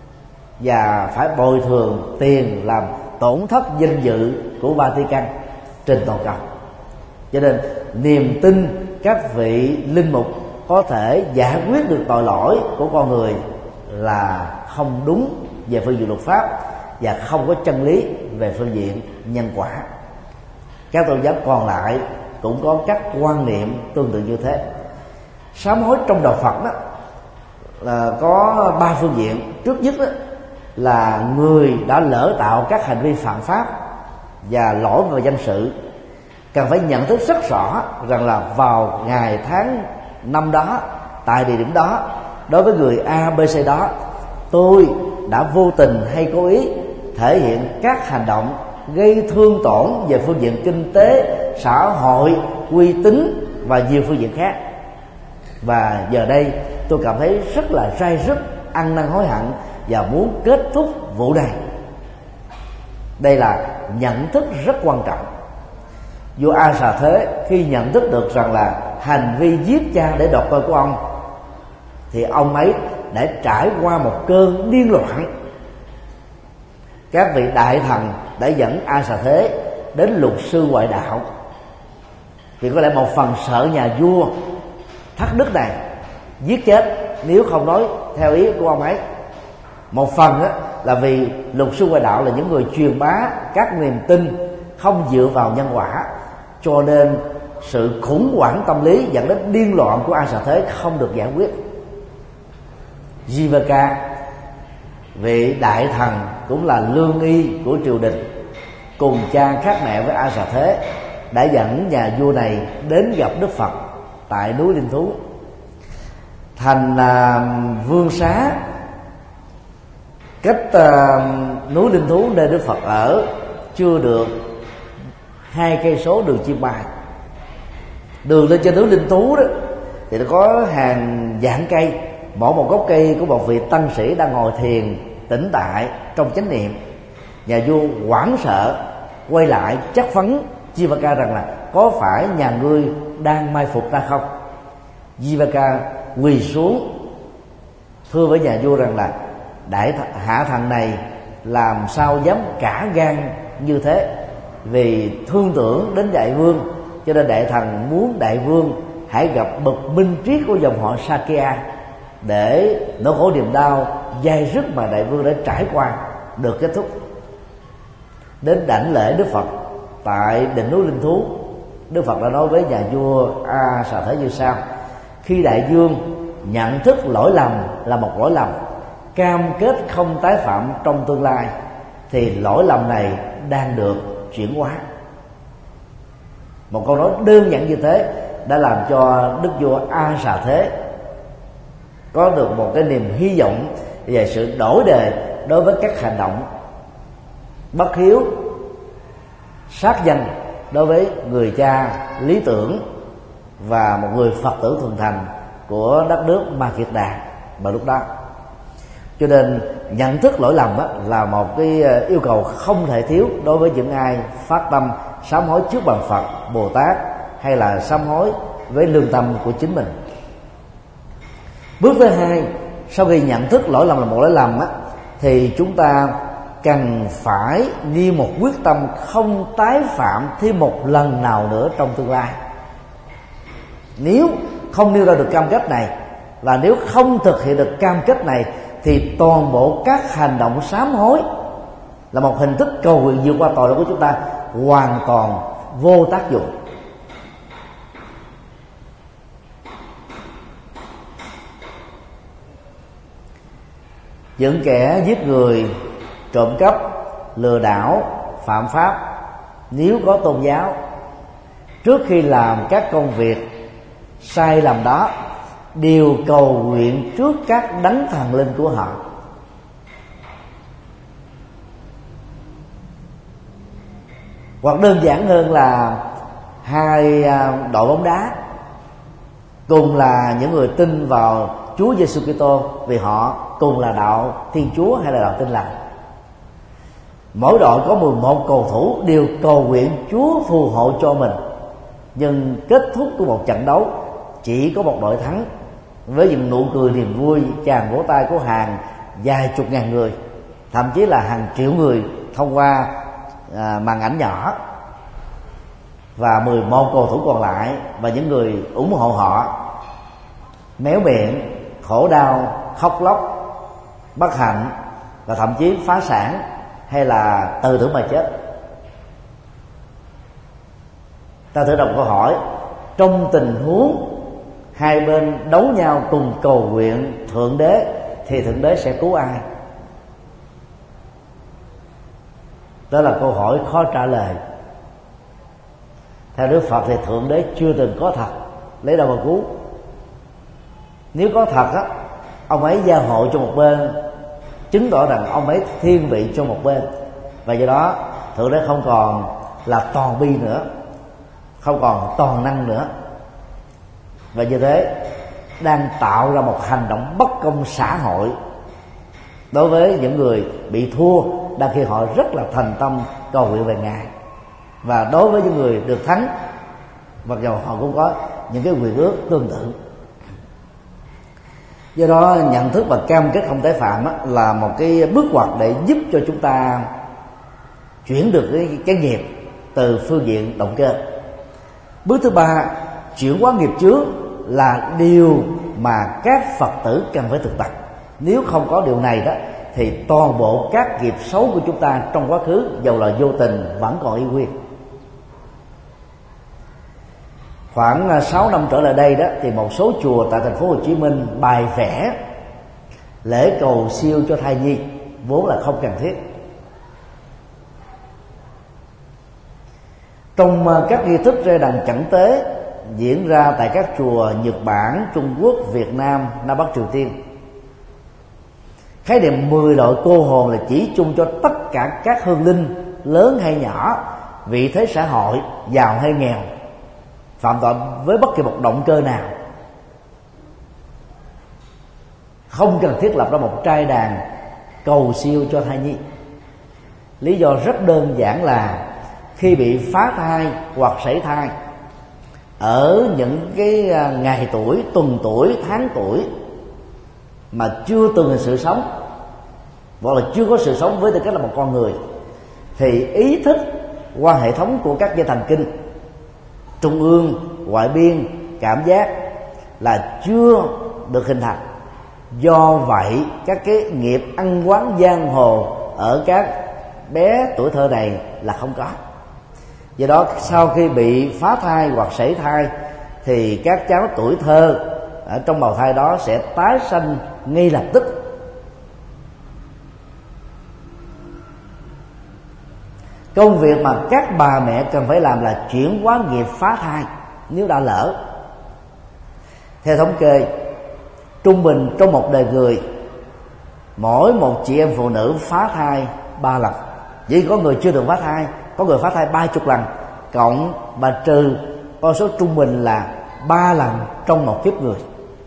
và phải bồi thường tiền làm tổn thất danh dự của Vatican trên toàn cầu. Cho nên niềm tin các vị linh mục có thể giải quyết được tội lỗi của con người là không đúng về phương diện luật pháp và không có chân lý về phương diện nhân quả. Các tôn giáo còn lại cũng có các quan niệm tương tự như thế. Sám hối trong đạo Phật đó là có ba phương diện. Trước nhất đó là người đã lỡ tạo các hành vi phạm pháp và lỗi về dân sự cần phải nhận thức rất rõ rằng là vào ngày tháng năm đó, tại địa điểm đó, đối với người A, B, C đó, tôi đã vô tình hay cố ý thể hiện các hành động gây thương tổn về phương diện kinh tế, xã hội, uy tín và nhiều phương diện khác. Và giờ đây tôi cảm thấy rất là rai rứt, ăn năn hối hận và muốn kết thúc vụ này. Đây là nhận thức rất quan trọng. Vua A Xà Thế khi nhận thức được rằng là hành vi giết cha để đoạt tôi của ông, thì ông ấy đã trải qua một cơn điên loạn. Các vị đại thần đã dẫn A Xà Thế đến luật sư ngoại đạo, vì có lẽ một phần sợ nhà vua thất đức này giết chết nếu không nói theo ý của ông ấy. Một phần đó là vì luật sư ngoại đạo là những người truyền bá các niềm tin không dựa vào nhân quả, cho nên sự khủng hoảng tâm lý dẫn đến điên loạn của A Xà Thế không được giải quyết. Jivaka, vị đại thần cũng là lương y của triều đình, cùng cha khác mẹ với A Xà Thế, đã dẫn nhà vua này đến gặp Đức Phật tại núi Linh Thú. Thành uh, Vương Xá cách uh, núi Linh Thú nơi Đức Phật ở chưa được hai cây số đường chim bay. Đường lên trên núi Linh Thú đó thì nó có hàng vạn cây, mỗi một gốc cây của một vị tăng sĩ đang ngồi thiền tĩnh tại trong chánh niệm. Nhà vua hoảng sợ quay lại chất vấn Jivaka rằng là có phải nhà ngươi đang mai phục ta không? Jivaka quỳ xuống thưa với nhà vua rằng là đại th- hạ thần này làm sao dám cả gan như thế, vì thương tưởng đến đại vương cho nên đại thần muốn đại vương hãy gặp bậc minh triết của dòng họ Sakya để nỗi khổ niềm đau dai dứt mà đại vương đã trải qua được kết thúc. Đến đảnh lễ Đức Phật tại đỉnh núi Linh Thú, Đức Phật đã nói với nhà vua A Xà Thế như sau: khi đại vương nhận thức lỗi lầm là một lỗi lầm, cam kết không tái phạm trong tương lai, thì lỗi lầm này đang được chuyển hóa. Một câu nói đơn giản như thế đã làm cho đức vua A Xà Thế có được một cái niềm hy vọng về sự đổi đời đối với các hành động bất hiếu, sát danh đối với người cha lý tưởng và một người Phật tử thuần thành của đất nước Ma Kiệt Đà vào lúc đó. Cho nên nhận thức lỗi lầm là một cái yêu cầu không thể thiếu đối với những ai phát tâm sám hối trước bàn Phật, Bồ Tát, hay là sám hối với lương tâm của chính mình. Bước thứ hai, sau khi nhận thức lỗi lầm là một lỗi lầm á, thì chúng ta cần phải ghi một quyết tâm không tái phạm thêm một lần nào nữa trong tương lai. Nếu không nêu ra được cam kết này, và nếu không thực hiện được cam kết này, thì toàn bộ các hành động sám hối là một hình thức cầu nguyện vượt qua tội lỗi của chúng ta hoàn toàn vô tác dụng. Những kẻ giết người, trộm cắp, lừa đảo, phạm pháp, nếu có tôn giáo, trước khi làm các công việc sai lầm đó, đều cầu nguyện trước các đấng thần linh của họ. Hoặc đơn giản hơn là hai đội bóng đá cùng là những người tin vào Chúa Giêsu Kitô, vì họ cùng là đạo Thiên Chúa hay là đạo Tin Lành. Mỗi đội có mười một cầu thủ đều cầu nguyện Chúa phù hộ cho mình, nhưng kết thúc của một trận đấu chỉ có một đội thắng, với những nụ cười niềm vui, tràn vỗ tay của hàng vài chục ngàn người, thậm chí là hàng triệu người thông qua à, màn ảnh nhỏ. Và mười một cầu thủ còn lại và những người ủng hộ họ méo miệng, khổ đau, khóc lóc, bất hạnh và thậm chí phá sản hay là tự tử mà chết. Ta thử đọc câu hỏi: trong tình huống hai bên đấu nhau cùng cầu nguyện Thượng Đế thì Thượng Đế sẽ cứu ai? Đó là câu hỏi khó trả lời. Theo Đức Phật thì Thượng Đế chưa từng có thật, lấy đâu mà cứu? Nếu có thật á, ông ấy gia hộ cho một bên, chứng tỏ rằng ông ấy thiên vị cho một bên, và do đó Thượng Đế không còn là toàn bi nữa, không còn toàn năng nữa, và như thế đang tạo ra một hành động bất công xã hội đối với những người bị thua, đang khi họ rất là thành tâm cầu nguyện về Ngài, và đối với những người được thắng, mặc dù họ cũng có những cái quyền ước tương tự. Do đó nhận thức và cam kết không tái phạm á, là một cái bước ngoặt để giúp cho chúng ta chuyển được cái, cái nghiệp từ phương diện động cơ. Bước thứ ba, chuyển hóa nghiệp chướng là điều mà các Phật tử cần phải thực tập. Nếu không có điều này đó thì toàn bộ các nghiệp xấu của chúng ta trong quá khứ, dầu là vô tình, vẫn còn y nguyên. Khoảng sáu năm trở lại đây đó thì một số chùa tại thành phố Hồ Chí Minh bày vẽ lễ cầu siêu cho thai nhi, vốn là không cần thiết. Trong các nghi thức rê đằng chẩn tế diễn ra tại các chùa Nhật Bản, Trung Quốc, Việt Nam, Nam Bắc Triều Tiên, khái niệm mười đội cô hồn là chỉ chung cho tất cả các hương linh lớn hay nhỏ, vị thế xã hội, giàu hay nghèo, phạm tội với bất kỳ một động cơ nào. Không cần thiết lập ra một trai đàn cầu siêu cho thai nhi. Lý do rất đơn giản là khi bị phá thai hoặc sảy thai ở những cái ngày tuổi, tuần tuổi, tháng tuổi mà chưa từng hình sự sống, hoặc là chưa có sự sống với tư cách là một con người, thì ý thức qua hệ thống của các dây thần kinh trung ương, ngoại biên, cảm giác là chưa được hình thành. Do vậy các cái nghiệp ăn quán giang hồ ở các bé tuổi thơ này là không có. Do đó sau khi bị phá thai hoặc sảy thai thì các cháu tuổi thơ ở trong bào thai đó sẽ tái sanh ngay lập tức. Công việc mà các bà mẹ cần phải làm là chuyển hóa nghiệp phá thai nếu đã lỡ. Theo thống kê, trung bình trong một đời người, mỗi một chị em phụ nữ phá thai ba lần. Vì có người chưa từng phá thai, có người phá thai ba chục lần, cộng và trừ con số trung bình là ba lần trong một kiếp người.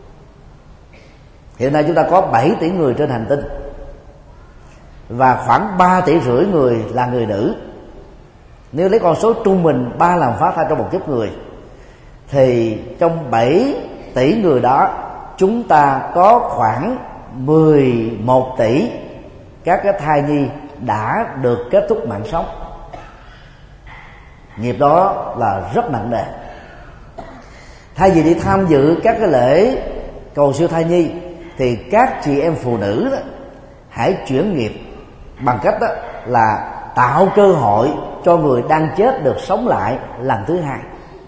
Hiện nay chúng ta có bảy tỷ người trên hành tinh, và khoảng ba tỷ rưỡi người là người nữ. Nếu lấy con số trung bình ba lần phá thai trong một kiếp người, thì trong bảy tỷ người đó, chúng ta có khoảng mười một tỷ các cái thai nhi đã được kết thúc mạng sống. Nghiệp đó là rất nặng nề. Thay vì đi tham dự các cái lễ cầu siêu thai nhi, thì các chị em phụ nữ đó, hãy chuyển nghiệp bằng cách đó là tạo cơ hội cho người đang chết được sống lại lần thứ hai.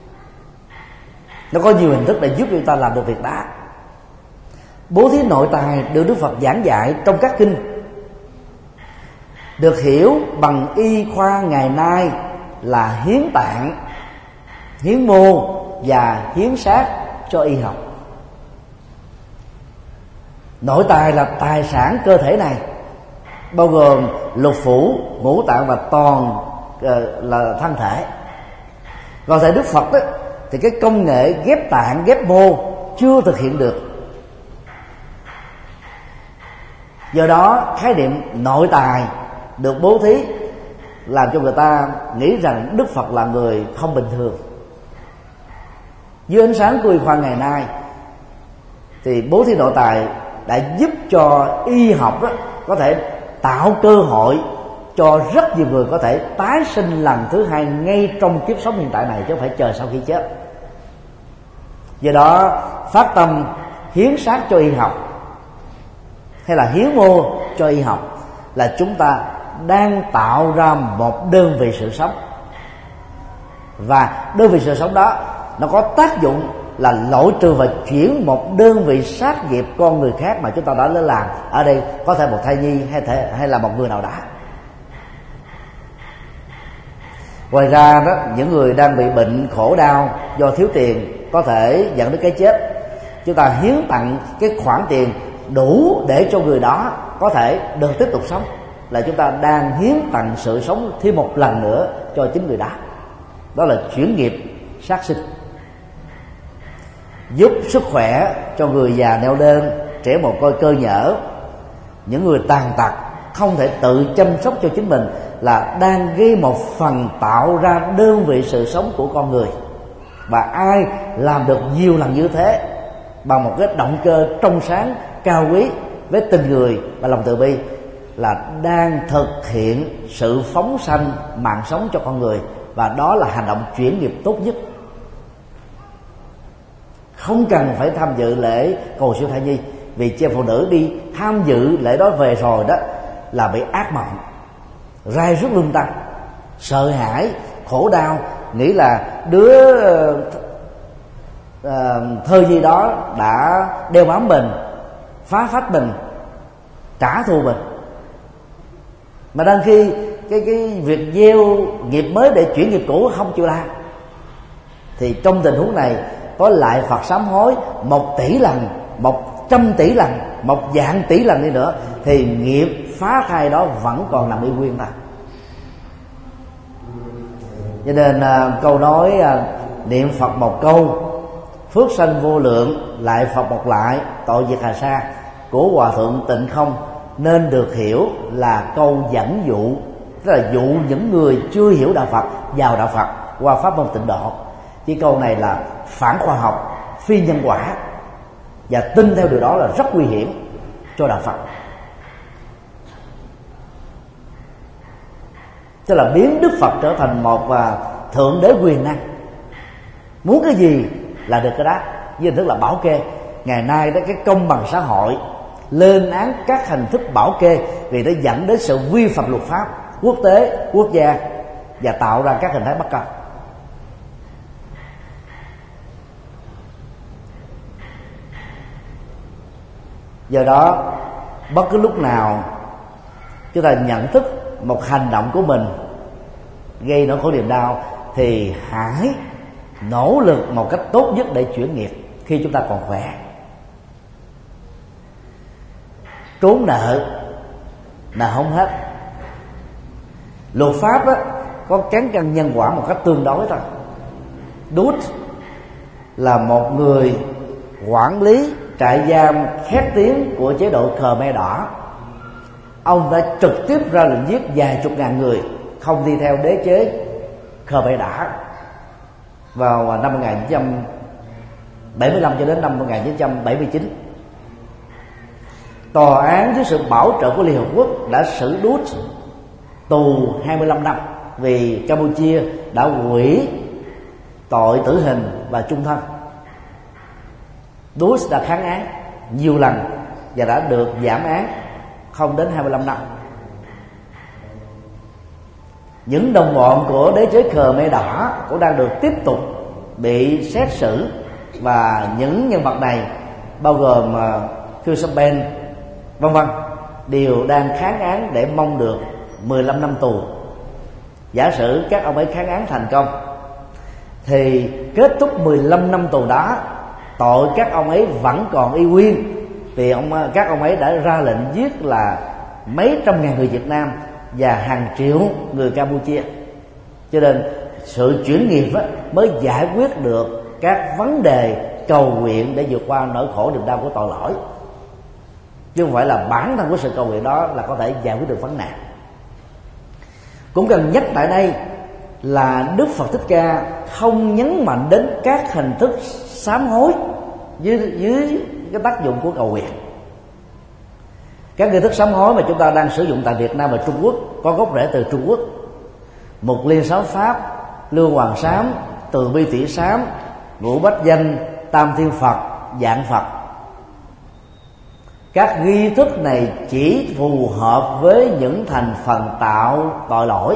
Nó có nhiều hình thức để giúp chúng ta làm được việc đó. Bố thí nội tài được Đức Phật giảng dạy trong các kinh, được hiểu bằng y khoa ngày nay là hiến tạng, hiến mô và hiến xác cho y học. Nội tài là tài sản cơ thể này, bao gồm lục phủ, ngũ tạng và toàn uh, là thân thể. Còn tại Đức Phật đó, thì cái công nghệ ghép tạng, ghép mô chưa thực hiện được. Do đó khái niệm nội tài được bố thí làm cho người ta nghĩ rằng Đức Phật là người không bình thường. Dưới ánh sáng của y khoa ngày nay thì bố thí nội tài đã giúp cho y học đó có thể tạo cơ hội cho rất nhiều người có thể tái sinh lần thứ hai ngay trong kiếp sống hiện tại này, chứ không phải chờ sau khi chết. Do đó phát tâm hiến xác cho y học hay là hiến mô cho y học là chúng ta đang tạo ra một đơn vị sự sống, và đơn vị sự sống đó nó có tác dụng là loại trừ và chuyển một đơn vị sát nghiệp con người khác mà chúng ta đã làm. Ở đây có thể một thai nhi hay thể hay là một người nào đó. Ngoài ra đó, những người đang bị bệnh khổ đau do thiếu tiền có thể dẫn đến cái chết, chúng ta hiến tặng cái khoản tiền đủ để cho người đó có thể được tiếp tục sống, là chúng ta đang hiến tặng sự sống thêm một lần nữa cho chính người đó. Đó là chuyển nghiệp sát sinh. Giúp sức khỏe cho người già neo đơn, trẻ mồ côi cơ nhở, những người tàn tật không thể tự chăm sóc cho chính mình, là đang gây một phần tạo ra đơn vị sự sống của con người. Và ai làm được nhiều lần như thế bằng một cái động cơ trong sáng, cao quý, với tình người và lòng từ bi, là đang thực hiện sự phóng sanh mạng sống cho con người. Và đó là hành động chuyển nghiệp tốt nhất. Không cần phải tham dự lễ cầu siêu thai nhi, vì chị phụ nữ đi tham dự lễ đó về rồi đó là bị ác mộng, rai rứt lương tâm, sợ hãi, khổ đau, nghĩ là đứa uh, thơ nhi đó đã đeo bám mình, phá phách mình, trả thù mình. Mà đang khi cái cái việc gieo nghiệp mới để chuyển nghiệp cũ không chịu làm, thì trong tình huống này có lại Phật sám hối một tỷ lần, một trăm tỷ lần, một vạn tỷ lần đi nữa, thì nghiệp phá thai đó vẫn còn nằm y nguyên ta. Cho nên à, câu nói à, niệm Phật một câu, phước sanh vô lượng, lại Phật một lại, tội diệt hà sa, của Hòa Thượng Tịnh Không, nên được hiểu là câu dẫn dụ, tức là dụ những người chưa hiểu đạo Phật vào đạo Phật qua pháp môn Tịnh Độ. Chỉ câu này là phản khoa học, phi nhân quả, và tin theo điều đó là rất nguy hiểm cho đạo Phật. Tức là biến Đức Phật trở thành một uh, thượng đế quyền năng, muốn cái gì là được cái đó, với hình thức là bảo kê. Ngày nay đó, cái công bằng xã hội lên án các hình thức bảo kê vì nó dẫn đến sự vi phạm luật pháp quốc tế, quốc gia, và tạo ra các hình thái bất công. Do đó bất cứ lúc nào chúng ta nhận thức một hành động của mình gây nỗi khổ niềm đau, thì hãy nỗ lực một cách tốt nhất để chuyển nghiệp khi chúng ta còn khỏe. Trốn nợ là không hết. Luật pháp đó, có cán cân nhân quả một cách tương đối thôi. Đút là một người quản lý trại giam khét tiếng của chế độ Khmer Đỏ. Ông đã trực tiếp ra lệnh giết vài chục ngàn người không đi theo đế chế Khmer Đỏ vào năm một nghìn chín trăm bảy mươi lăm cho đến năm một nghìn chín trăm bảy mươi chín. Tòa án dưới sự bảo trợ của Liên Hợp Quốc đã xử Đút tù hai mươi lăm năm vì Campuchia đã hủy tội tử hình và chung thân. Đút đã kháng án nhiều lần và đã được giảm án không đến hai mươi lăm năm. Những đồng bọn của đế chế Khmer Đỏ cũng đang được tiếp tục bị xét xử, và những nhân vật này bao gồm Khieu Samphan vân vân đều đang kháng án để mong được mười lăm năm tù. Giả sử các ông ấy kháng án thành công thì kết thúc mười lăm năm tù đó, tội các ông ấy vẫn còn y nguyên, vì ông các ông ấy đã ra lệnh giết là mấy trăm ngàn người Việt Nam và hàng triệu người Campuchia. Cho nên sự chuyển nghiệp mới giải quyết được các vấn đề cầu nguyện để vượt qua nỗi khổ niềm đau của tội lỗi, chứ không phải là bản thân của sự cầu nguyện đó là có thể giải quyết được vấn nạn. Cũng cần nhắc tại đây là Đức Phật Thích Ca không nhấn mạnh đến các hình thức sám hối dưới, dưới cái tác dụng của cầu nguyện. Các nghi thức sám hối mà chúng ta đang sử dụng tại Việt Nam và Trung Quốc có gốc rễ từ Trung Quốc: Mục Liên Sám Pháp, Lưu Hoàng Sám, Từ Bi Tỷ Sám, Ngũ Bách Danh, Tam Thiên Phật, Dạng Phật. Các nghi thức này chỉ phù hợp với những thành phần tạo tội lỗi.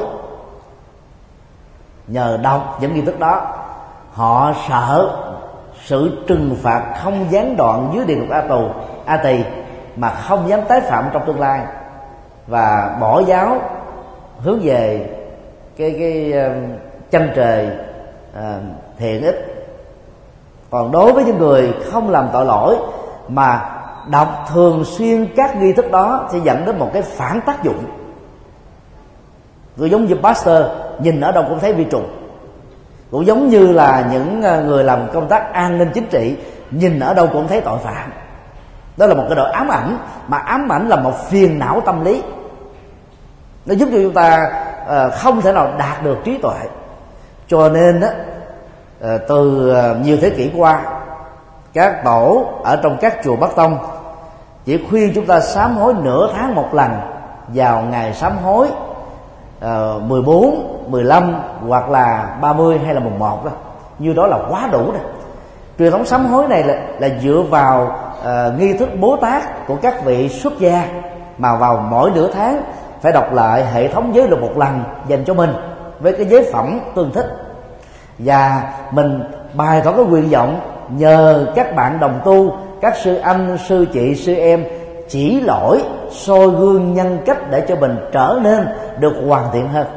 Nhờ đọc những nghi thức đó, họ sợ sự trừng phạt không gián đoạn dưới địa ngục A Tù, A Tỳ, mà không dám tái phạm trong tương lai, và bỏ giáo hướng về cái cái chân trời uh, thiện ích. Còn đối với những người không làm tội lỗi mà đọc thường xuyên các nghi thức đó sẽ dẫn đến một cái phản tác dụng. Cũng giống như pastor nhìn ở đâu cũng thấy vi trùng, cũng giống như là những người làm công tác an ninh chính trị nhìn ở đâu cũng thấy tội phạm. Đó là một cái đội ám ảnh, mà ám ảnh là một phiền não tâm lý, nó giúp cho chúng ta uh, không thể nào đạt được trí tuệ. Cho nên đó, uh, từ uh, nhiều thế kỷ qua, các tổ ở trong các chùa Bắc Tông chỉ khuyên chúng ta sám hối nửa tháng một lần vào ngày sám hối uh, mười bốn, mười lăm hoặc là ba mươi hay là mùng một đó. Như đó là quá đủ rồi. Truyền thống sám hối này là, là dựa vào uh, nghi thức Bố Tát của các vị xuất gia, mà vào mỗi nửa tháng phải đọc lại hệ thống giới luật một lần dành cho mình với cái giới phẩm tương thích, và mình bày tỏ cái nguyện vọng nhờ các bạn đồng tu, các sư anh, sư chị, sư em chỉ lỗi, soi gương nhân cách để cho mình trở nên được hoàn thiện hơn.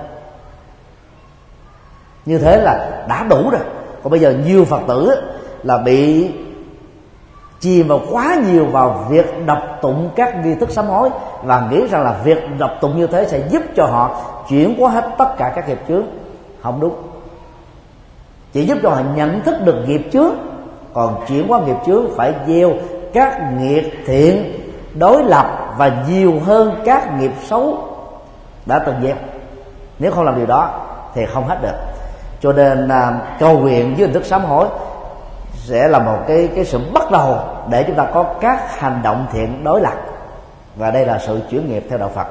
Như thế là đã đủ rồi. Còn bây giờ nhiều Phật tử là bị chìm vào quá nhiều vào việc đọc tụng các nghi thức sám hối, và nghĩ rằng là việc đọc tụng như thế sẽ giúp cho họ chuyển hóa hết tất cả các nghiệp chướng. Không đúng. Chỉ giúp cho họ nhận thức được nghiệp chướng, còn chuyển hóa nghiệp chướng phải gieo các nghiệp thiện đối lập và nhiều hơn các nghiệp xấu đã từng gieo. Nếu không làm điều đó thì không hết được. Cho nên à, cầu nguyện với hình thức sám hối sẽ là một cái cái sự bắt đầu để chúng ta có các hành động thiện đối lập, và đây là sự chuyển nghiệp theo đạo Phật.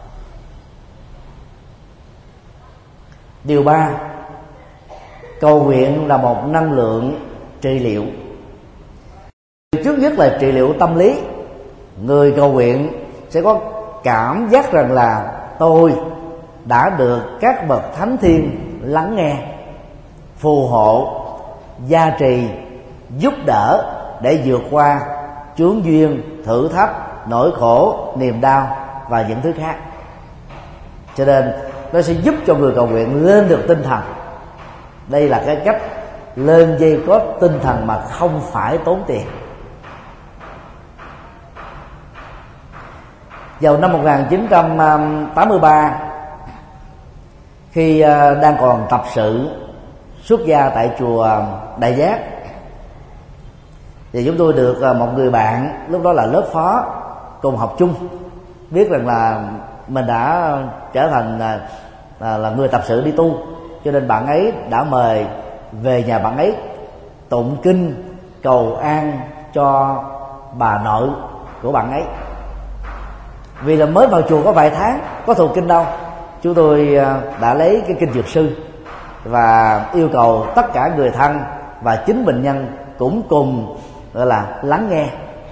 Điều ba, cầu nguyện là một năng lượng trị liệu. Trước nhất là trị liệu tâm lý. Người cầu nguyện sẽ có cảm giác rằng là tôi đã được các bậc thánh thiên lắng nghe, phù hộ, gia trì, giúp đỡ để vượt qua chướng duyên, thử thách, nỗi khổ, niềm đau và những thứ khác. Cho nên nó sẽ giúp cho người cầu nguyện lên được tinh thần. Đây là cái cách lên dây cót tinh thần mà không phải tốn tiền. Vào năm một nghìn chín trăm tám mươi ba, khi đang còn tập sự xuất gia tại chùa Đại Giác, thì chúng tôi được một người bạn lúc đó là lớp phó cùng học chung biết rằng là mình đã trở thành là, là, là người tập sự đi tu, cho nên bạn ấy đã mời về nhà bạn ấy tụng kinh cầu an cho bà nội của bạn ấy. Vì là mới vào chùa có vài tháng, có thuộc kinh đâu, chúng tôi đã lấy cái kinh Dược Sư và yêu cầu tất cả người thân và chính bệnh nhân cũng cùng gọi là lắng nghe.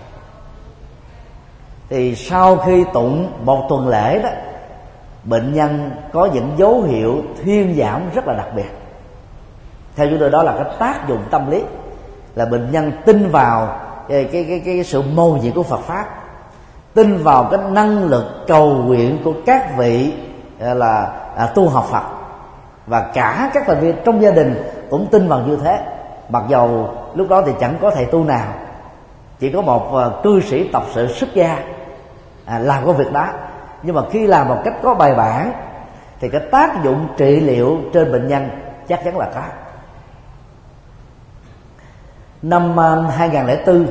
Thì sau khi tụng một tuần lễ đó, bệnh nhân có những dấu hiệu thuyên giảm rất là đặc biệt. Theo chúng tôi đó là cái tác dụng tâm lý, là bệnh nhân tin vào cái, cái, cái, cái sự mầu nhiệm của Phật Pháp, tin vào cái năng lực cầu nguyện của các vị là à, tu học Phật, và cả các thành viên trong gia đình cũng tin vào như thế. Mặc dầu lúc đó thì chẳng có thầy tu nào, chỉ có một uh, cư sĩ tập sự xuất gia à, làm công việc đó, nhưng mà khi làm một cách có bài bản thì cái tác dụng trị liệu trên bệnh nhân chắc chắn là có. Năm uh, hai nghìn lẻ bốn,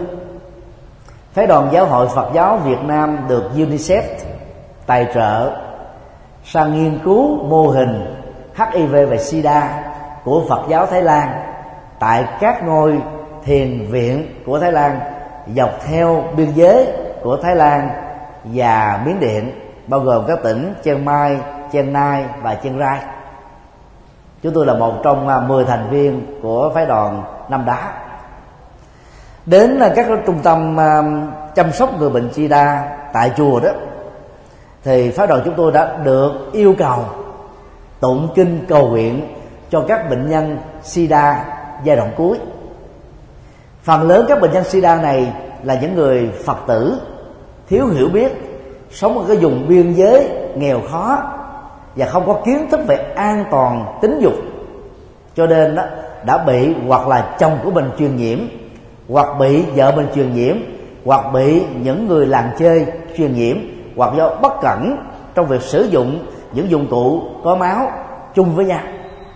Phái đoàn Giáo hội Phật giáo Việt Nam được UNICEF tài trợ sang nghiên cứu mô hình hát i vê và SIDA của Phật giáo Thái Lan tại các ngôi thiền viện của Thái Lan dọc theo biên giới của Thái Lan và Miến Điện, bao gồm các tỉnh Chiang Mai, Chiang Nai và Chiang Rai. Chúng tôi là một trong mười thành viên của phái đoàn Nam Đá. Đến các trung tâm chăm sóc người bệnh SIDA tại chùa đó, thì phái đoàn chúng tôi đã được yêu cầu tụng kinh cầu nguyện cho các bệnh nhân SIDA giai đoạn cuối. Phần lớn các bệnh nhân SIDA này là những người Phật tử thiếu hiểu biết, sống ở cái vùng biên giới nghèo khó và không có kiến thức về an toàn tính dục, cho nên đó, đã bị hoặc là chồng của mình truyền nhiễm, hoặc bị vợ mình truyền nhiễm, hoặc bị những người làng chơi truyền nhiễm, hoặc do bất cẩn trong việc sử dụng những dụng cụ có máu chung với nhau.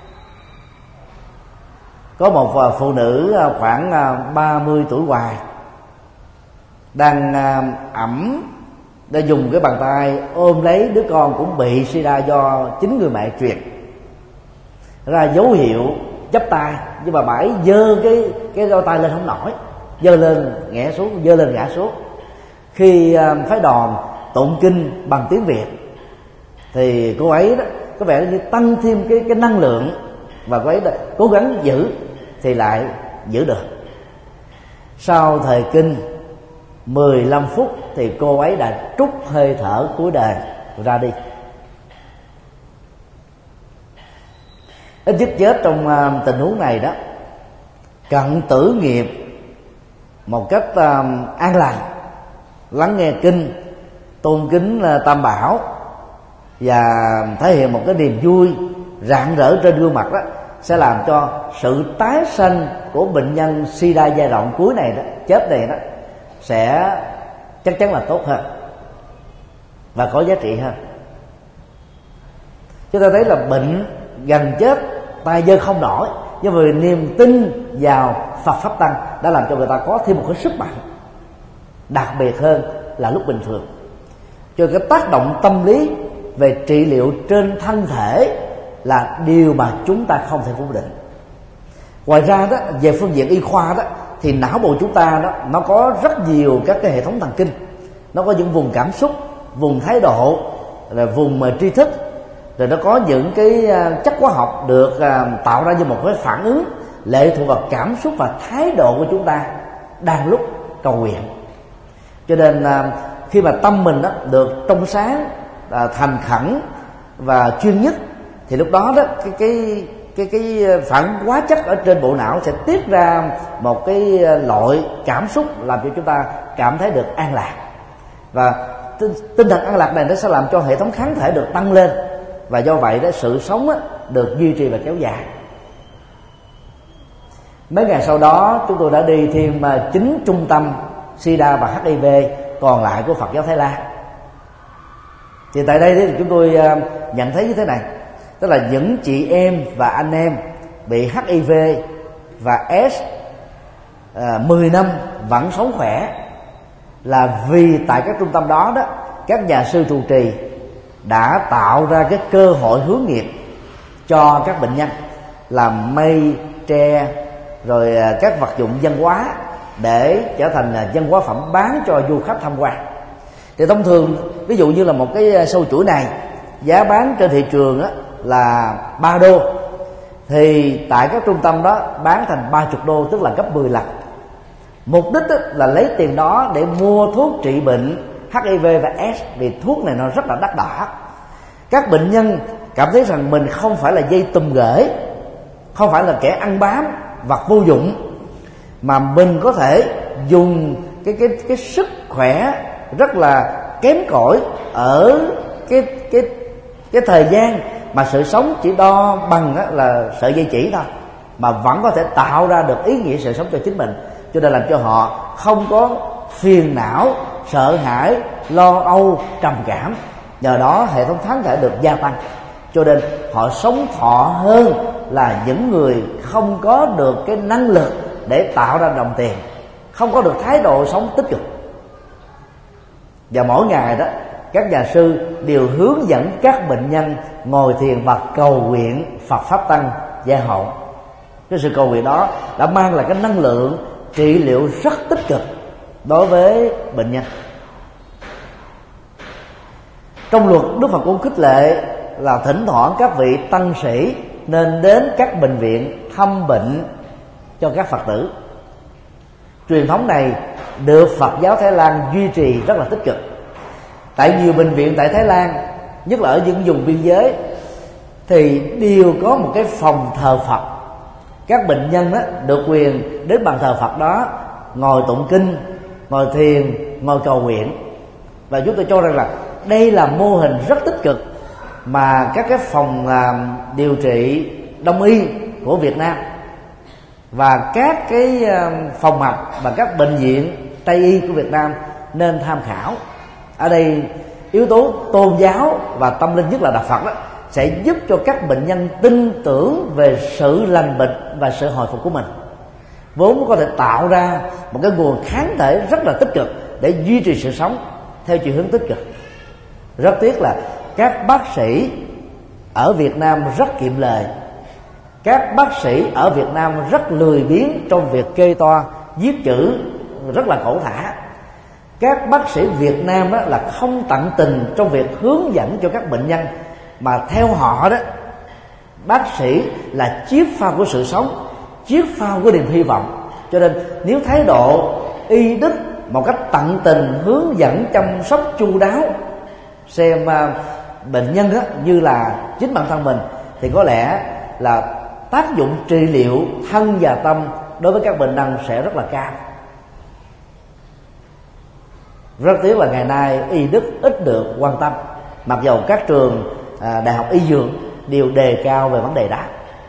Có một phụ nữ khoảng ba mươi tuổi hoài đang ẵm, đã dùng cái bàn tay ôm lấy đứa con cũng bị SIDA do chính người mẹ truyền, ra dấu hiệu chắp tay, nhưng mà bãi giơ cái cái đôi tay lên không nổi, giơ lên ngã xuống, giơ lên ngã xuống. Khi phái đoàn tụng kinh bằng tiếng Việt thì cô ấy đó có vẻ như tăng thêm cái cái năng lượng, và cô ấy đã cố gắng giữ thì lại giữ được. Sau thời kinh mười lăm phút thì cô ấy đã trút hơi thở cuối đời ra đi. Ít nhất chết trong tình huống này đó, cận tử nghiệp một cách an lành, lắng nghe kinh, tôn kính Tam Bảo và thể hiện một cái niềm vui rạng rỡ trên gương mặt đó, sẽ làm cho sự tái sanh của bệnh nhân SIDA giai đoạn cuối này đó, chết này đó, sẽ chắc chắn là tốt hơn và có giá trị hơn. Chúng ta thấy là bệnh gần chết, tay giơ không nổi, nhưng vì niềm tin vào Phật pháp tăng đã làm cho người ta có thêm một cái sức mạnh đặc biệt hơn là lúc bình thường. Cho cái tác động tâm lý về trị liệu trên thân thể là điều mà chúng ta không thể phủ định. Ngoài ra đó, về phương diện y khoa đó, thì não bộ chúng ta đó nó có rất nhiều các cái hệ thống thần kinh, nó có những vùng cảm xúc, vùng thái độ, rồi vùng uh, tri thức, rồi nó có những cái uh, chất hóa học được uh, tạo ra như một cái phản ứng lệ thuộc vào cảm xúc và thái độ của chúng ta đang lúc cầu nguyện. Cho nên uh, khi mà tâm mình đó được trong sáng, uh, thành khẩn và chuyên nhất, thì lúc đó đó cái cái cái cái phản hóa chất ở trên bộ não sẽ tiết ra một cái loại cảm xúc làm cho chúng ta cảm thấy được an lạc, và tinh, tinh thần an lạc này nó sẽ làm cho hệ thống kháng thể được tăng lên, và do vậy đó sự sống á, được duy trì và kéo dài. Mấy ngày sau đó chúng tôi đã đi thêm chín trung tâm SIDA và hát i vê còn lại của Phật giáo Thái Lan. Thì tại đây thì chúng tôi nhận thấy như thế này, tức là những chị em và anh em bị hát i vê và AIDS à, mười năm vẫn sống khỏe là vì tại các trung tâm đó đó, các nhà sư trụ trì đã tạo ra cái cơ hội hướng nghiệp cho các bệnh nhân, làm mây, tre, rồi các vật dụng văn hóa để trở thành văn hóa phẩm bán cho du khách tham quan. Thì thông thường ví dụ như là một cái sâu chuỗi này giá bán trên thị trường á, là ba đô, thì tại các trung tâm đó bán thành ba mươi đô, tức là gấp mười lần. Mục đích là lấy tiền đó để mua thuốc trị bệnh hát i vê và AIDS, vì thuốc này nó rất là đắt đỏ. Các bệnh nhân cảm thấy rằng mình không phải là dây tùm gửi, không phải là kẻ ăn bám vật vô dụng, mà mình có thể dùng cái cái cái sức khỏe rất là kém cỏi ở cái cái cái thời gian mà sự sống chỉ đo bằng là sợi dây chỉ thôi, mà vẫn có thể tạo ra được ý nghĩa sự sống cho chính mình. Cho nên làm cho họ không có phiền não, sợ hãi, lo âu, trầm cảm. Nhờ đó hệ thống kháng thể được gia tăng, cho nên họ sống thọ hơn là những người không có được cái năng lực để tạo ra đồng tiền, không có được thái độ sống tích cực. Và mỗi ngày đó các nhà sư đều hướng dẫn các bệnh nhân ngồi thiền và cầu nguyện Phật pháp tăng gia hộ. Cái sự cầu nguyện đó đã mang lại cái năng lượng trị liệu rất tích cực đối với bệnh nhân. Trong luật, Đức Phật cũng khích lệ là thỉnh thoảng các vị tăng sĩ nên đến các bệnh viện thăm bệnh cho các Phật tử. Truyền thống này được Phật giáo Thái Lan duy trì rất là tích cực. Tại nhiều bệnh viện tại Thái Lan, nhất là ở những vùng biên giới, thì đều có một cái phòng thờ Phật. Các bệnh nhân đó được quyền đến bàn thờ Phật đó, ngồi tụng kinh, ngồi thiền, ngồi cầu nguyện. Và chúng tôi cho rằng là đây là mô hình rất tích cực mà các cái phòng uh, điều trị đông y của Việt Nam và các cái uh, phòng mạch và các bệnh viện Tây y của Việt Nam nên tham khảo. Ở đây yếu tố tôn giáo và tâm linh, nhất là đạo Phật đó, sẽ giúp cho các bệnh nhân tin tưởng về sự lành bệnh và sự hồi phục của mình, vốn có thể tạo ra một cái nguồn kháng thể rất là tích cực để duy trì sự sống theo chiều hướng tích cực. Rất tiếc là các bác sĩ ở Việt Nam rất kiệm lời, các bác sĩ ở Việt Nam rất lười biếng trong việc kê toa viết chữ, rất là cẩu thả. Các bác sĩ Việt Nam đó là không tận tình trong việc hướng dẫn cho các bệnh nhân, mà theo họ đó, bác sĩ là chiếc phao của sự sống, chiếc phao của niềm hy vọng. Cho nên nếu thái độ y đức một cách tận tình, hướng dẫn chăm sóc chu đáo, xem uh, bệnh nhân đó như là chính bản thân mình, thì có lẽ là tác dụng trị liệu thân và tâm đối với các bệnh nhân sẽ rất là cao. Rất tiếc là ngày nay y đức ít được quan tâm, mặc dầu các trường à, đại học y dược đều đề cao về vấn đề đó.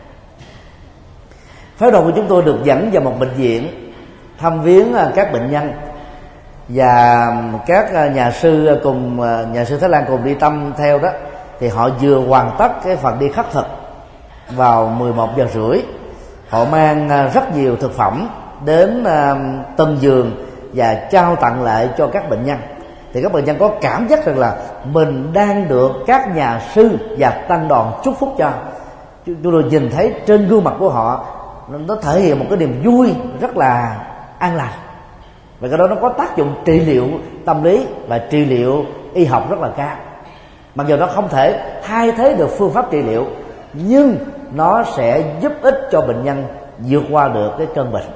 Phái đoàn của chúng tôi được dẫn vào một bệnh viện thăm viếng các bệnh nhân, và các nhà sư cùng nhà sư Thái Lan cùng đi tâm theo đó, thì họ vừa hoàn tất cái phần đi khất thực vào mười một giờ rưỡi. Họ mang rất nhiều thực phẩm đến từng giường và trao tặng lại cho các bệnh nhân. Thì các bệnh nhân có cảm giác rằng là mình đang được các nhà sư và tăng đoàn chúc phúc cho. Chúng tôi nhìn thấy trên gương mặt của họ, nó thể hiện một cái niềm vui rất là an lành. Và cái đó nó có tác dụng trị liệu tâm lý và trị liệu y học rất là cao. Mặc dù nó không thể thay thế được phương pháp trị liệu, nhưng nó sẽ giúp ích cho bệnh nhân vượt qua được cái cơn bệnh.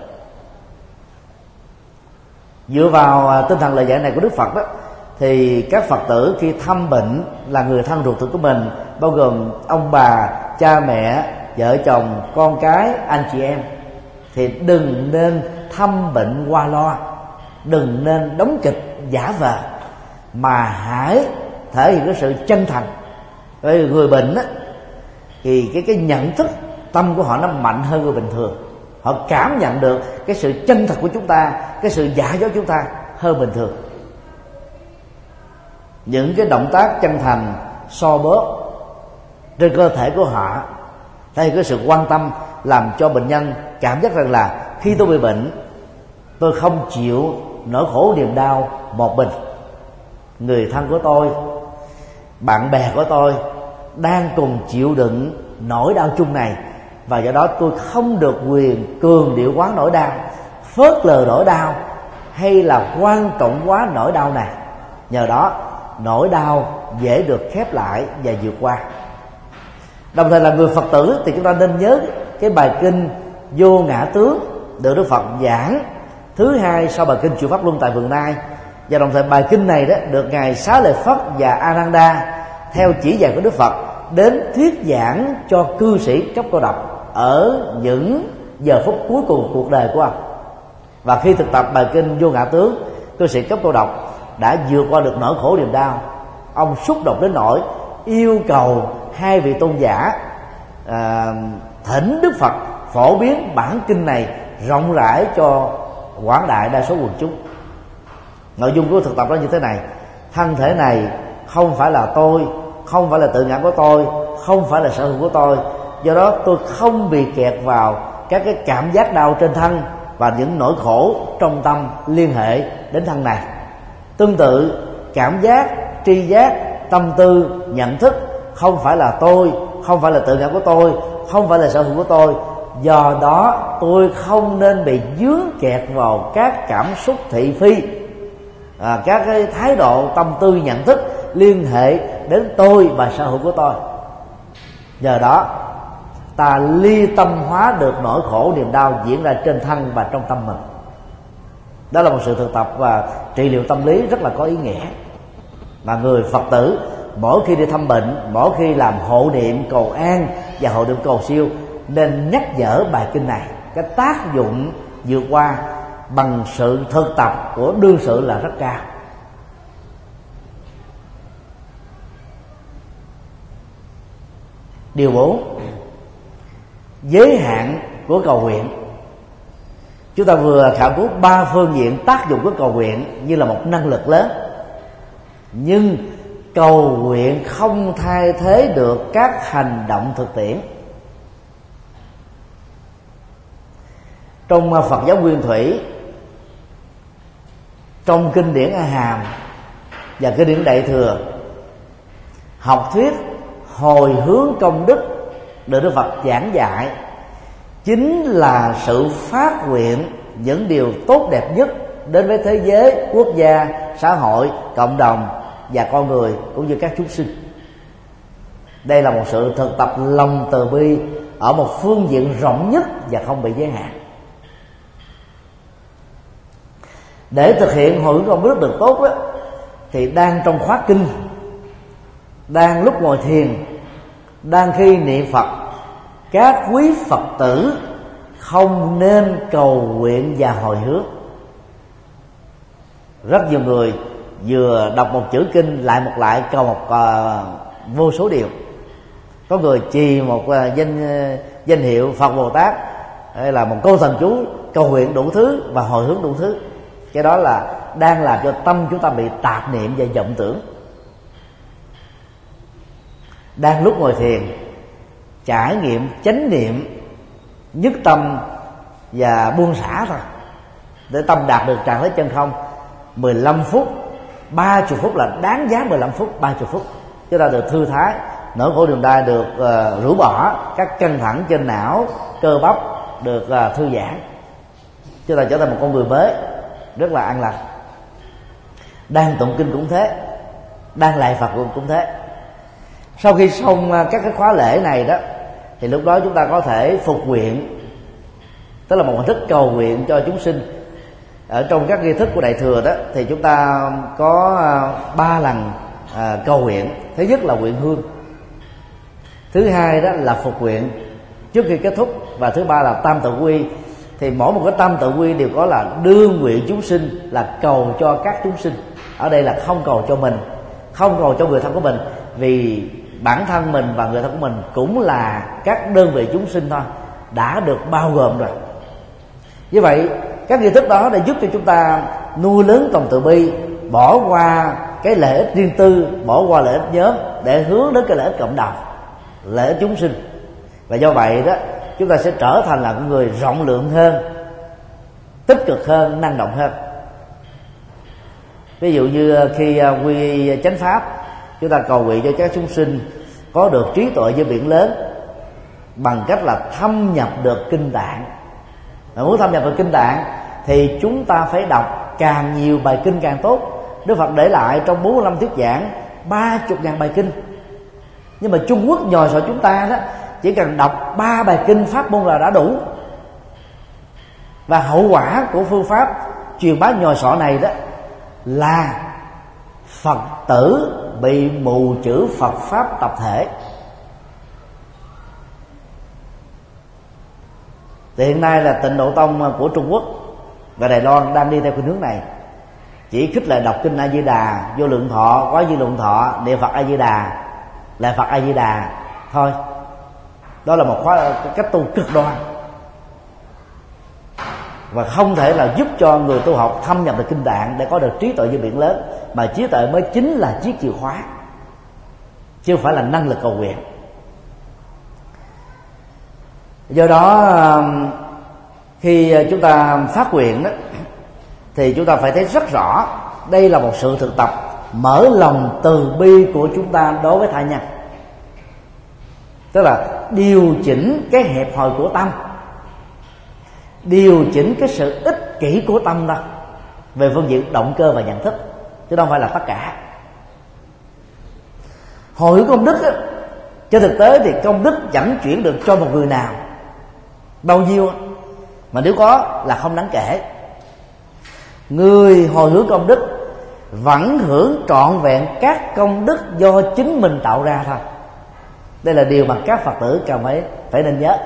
Dựa vào tinh thần lời dạy này của Đức Phật đó, thì các Phật tử khi thăm bệnh là người thân ruột thịt của mình, bao gồm ông bà, cha mẹ, vợ chồng, con cái, anh chị em, thì đừng nên thăm bệnh qua loa, đừng nên đóng kịch giả vờ, mà hãy thể hiện cái sự chân thành. Bởi vì người bệnh á, thì cái cái nhận thức tâm của họ nó mạnh hơn người bình thường. Họ cảm nhận được cái sự chân thật của chúng ta, cái sự giả dối chúng ta hơn bình thường. Những cái động tác chân thành so bóp trên cơ thể của họ, đây cái sự quan tâm làm cho bệnh nhân cảm giác rằng là khi tôi bị bệnh, tôi không chịu nỗi khổ niềm đau một mình. Người thân của tôi, bạn bè của tôi đang cùng chịu đựng nỗi đau chung này, và do đó tôi không được quyền cường điệu quá nỗi đau, phớt lờ nỗi đau, hay là quan trọng quá nỗi đau này. Nhờ đó nỗi đau dễ được khép lại và vượt qua. Đồng thời là người Phật tử thì chúng ta nên nhớ cái bài kinh Vô Ngã Tướng được Đức Phật giảng thứ hai sau bài kinh Chuyển Pháp Luân tại Vườn Nai. Và đồng thời bài kinh này đó được ngài Xá Lợi Phất và Ananda theo chỉ dạy của Đức Phật đến thuyết giảng cho cư sĩ Cấp Cô Độc ở những giờ phút cuối cùng cuộc đời của ông. Và khi thực tập bài kinh Vô Ngã Tướng, cư sĩ Cấp Cô Độc đã vượt qua được nỗi khổ niềm đau. Ông xúc động đến nỗi yêu cầu hai vị tôn giả à, thỉnh Đức Phật phổ biến bản kinh này rộng rãi cho quảng đại đa số quần chúng. Nội dung của thực tập đó như thế này: thân thể này không phải là tôi, không phải là tự ngã của tôi, không phải là sở hữu của tôi. Do đó tôi không bị kẹt vào các cái cảm giác đau trên thân và những nỗi khổ trong tâm liên hệ đến thân này. Tương tự, cảm giác tri giác, tâm tư, nhận thức không phải là tôi, không phải là tự ngã của tôi, không phải là sở hữu của tôi. Do đó tôi không nên bị dướng kẹt vào các cảm xúc thị phi, à, các cái thái độ tâm tư nhận thức liên hệ đến tôi và sở hữu của tôi. Nhờ đó ta ly tâm hóa được nỗi khổ niềm đau diễn ra trên thân và trong tâm mình. Đó là một sự thực tập và trị liệu tâm lý rất là có ý nghĩa, mà người Phật tử mỗi khi đi thăm bệnh, mỗi khi làm hộ niệm cầu an và hộ niệm cầu siêu nên nhắc nhở bài kinh này. Cái tác dụng vượt qua bằng sự thực tập của đương sự là rất cao. Điều bốn, giới hạn của cầu nguyện. Chúng ta vừa khảo cứu ba phương diện tác dụng của cầu nguyện như là một năng lực lớn, nhưng cầu nguyện không thay thế được các hành động thực tiễn. Trong Phật giáo Nguyên Thủy, trong kinh điển A Hàm và kinh điển Đại Thừa, học thuyết hồi hướng công đức được Đức Phật giảng dạy chính là sự phát nguyện những điều tốt đẹp nhất đến với thế giới, quốc gia, xã hội, cộng đồng và con người cũng như các chúng sinh. Đây là một sự thực tập lòng từ bi ở một phương diện rộng nhất và không bị giới hạn. Để thực hiện hồi hướng công đức được tốt đó, thì đang trong khóa kinh, đang lúc ngồi thiền, đang khi niệm Phật, các quý Phật tử không nên cầu nguyện và hồi hướng. Rất nhiều người vừa đọc một chữ kinh lại một lại cầu một uh, vô số điều. Có người trì một uh, danh uh, danh hiệu Phật Bồ Tát, hay là một câu thần chú cầu nguyện đủ thứ và hồi hướng đủ thứ. Cái đó là đang làm cho tâm chúng ta bị tạp niệm và vọng tưởng. Đang lúc ngồi thiền, trải nghiệm chánh niệm, nhất tâm và buông xả thôi, để tâm đạt được trạng thái chân không. Mười lăm phút, ba mươi phút là đáng giá. Mười lăm phút, ba mươi phút chúng ta được thư thái, nỗi khổ niềm đau được uh, rũ bỏ, các căng thẳng trên não, cơ bắp được uh, thư giãn, chúng ta trở thành một con người mới rất là an lành. Đang tụng kinh cũng thế, đang lạy Phật cũng thế. Sau khi xong các cái khóa lễ này đó, thì lúc đó chúng ta có thể phục nguyện, tức là một hình thức cầu nguyện cho chúng sinh. Ở trong các nghi thức của Đại Thừa đó thì chúng ta có ba lần à, cầu nguyện. Thứ nhất là nguyện hương, thứ hai đó là phục nguyện trước khi kết thúc, và thứ ba là tam tự quy. Thì mỗi một cái tam tự quy đều có là đưa nguyện chúng sinh, là cầu cho các chúng sinh. Ở đây là không cầu cho mình, không cầu cho người thân của mình, vì bản thân mình và người thân của mình cũng là các đơn vị chúng sinh thôi, đã được bao gồm rồi. Như vậy các nghi thức đó để giúp cho chúng ta nuôi lớn lòng từ bi, bỏ qua cái lợi ích riêng tư, bỏ qua lợi ích nhóm để hướng đến cái lợi ích cộng đồng, lợi ích chúng sinh. Và do vậy đó chúng ta sẽ trở thành là người rộng lượng hơn, tích cực hơn, năng động hơn. Ví dụ như khi quy chánh pháp, chúng ta cầu nguyện cho các chúng sinh có được trí tuệ như biển lớn bằng cách là thâm nhập được kinh tạng. Mà muốn thâm nhập được kinh tạng thì chúng ta phải đọc càng nhiều bài kinh càng tốt. Đức Phật để lại trong bốn mươi lăm thuyết giảng ba mươi ngàn bài kinh. Nhưng mà Trung Quốc nhồi sọ chúng ta đó, chỉ cần đọc ba bài kinh pháp môn là đã đủ. Và hậu quả của phương pháp truyền bá nhồi sọ này đó là Phật tử bị mù chữ Phật pháp tập thể. Thì hiện nay là Tịnh Độ Tông của Trung Quốc và Đài Loan đang đi theo cái hướng này, chỉ khích lệ đọc kinh A Di Đà, vô lượng thọ, quá dư lượng thọ, niệm Phật A Di Đà, lại Phật A Di Đà thôi. Đó là một khóa cách tu cực đoan và không thể là giúp cho người tu học thâm nhập được kinh tạng để có được trí tuệ như biển lớn, mà trí tuệ mới chính là chiếc chìa khóa, chứ không phải là năng lực cầu nguyện. Do đó khi chúng ta phát nguyện đó, thì chúng ta phải thấy rất rõ đây là một sự thực tập mở lòng từ bi của chúng ta đối với tha nhân, tức là điều chỉnh cái hẹp hòi của tâm, điều chỉnh cái sự ích kỷ của tâm đó về phương diện động cơ và nhận thức, chứ không phải là tất cả. Hồi hướng công đức á, trên thực tế thì công đức chẳng chuyển được cho một người nào bao nhiêu, mà nếu có là không đáng kể. Người hồi hướng công đức vẫn hưởng trọn vẹn các công đức do chính mình tạo ra thôi. Đây là điều mà các Phật tử cần phải phải nên nhớ.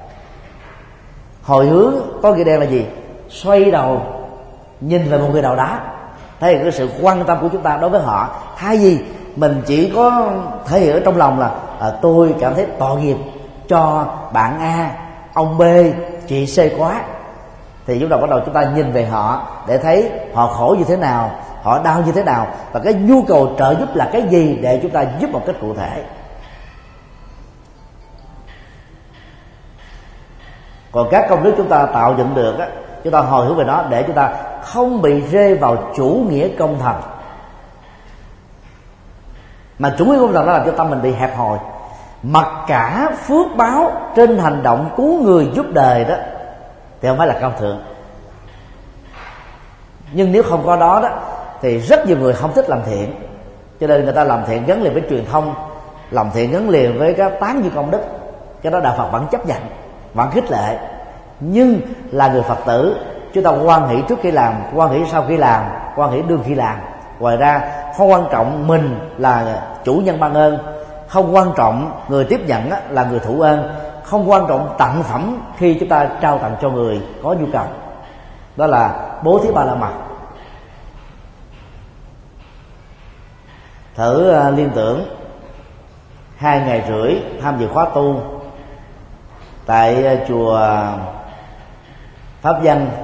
Hồi hướng có nghĩa đen là gì? Xoay đầu nhìn về một người nào đó, thể hiện cái sự quan tâm của chúng ta đối với họ, thay vì mình chỉ có thể hiện ở trong lòng là à, tôi cảm thấy tội nghiệp cho bạn A, ông B, chị C quá, thì chúng ta bắt đầu chúng ta nhìn về họ để thấy họ khổ như thế nào, họ đau như thế nào, và cái nhu cầu trợ giúp là cái gì để chúng ta giúp một cách cụ thể. Còn các công đức chúng ta tạo dựng được á, chúng ta hồi hướng về nó để chúng ta không bị rơi vào chủ nghĩa công thần. Mà chủ nghĩa công thần đó làm cho tâm mình bị hẹp hòi. Mặc cả phước báo trên hành động cứu người giúp đời đó thì không phải là cao thượng. Nhưng nếu không có đó đó thì rất nhiều người không thích làm thiện, cho nên người ta làm thiện gắn liền với truyền thông, làm thiện gắn liền với các tán dương công đức. Cái đó Đạo Phật vẫn chấp nhận, vẫn khích lệ. Nhưng là người Phật tử, chúng ta hoan hỷ trước khi làm, hoan hỷ sau khi làm, hoan hỷ đương khi làm. Ngoài ra không quan trọng mình là chủ nhân ban ơn, không quan trọng người tiếp nhận là người thụ ơn, không quan trọng tặng phẩm khi chúng ta trao tặng cho người có nhu cầu. Đó là bố thí ba la mật. Thử uh, liên tưởng hai ngày rưỡi tham dự khóa tu tại uh, chùa Pháp Danh,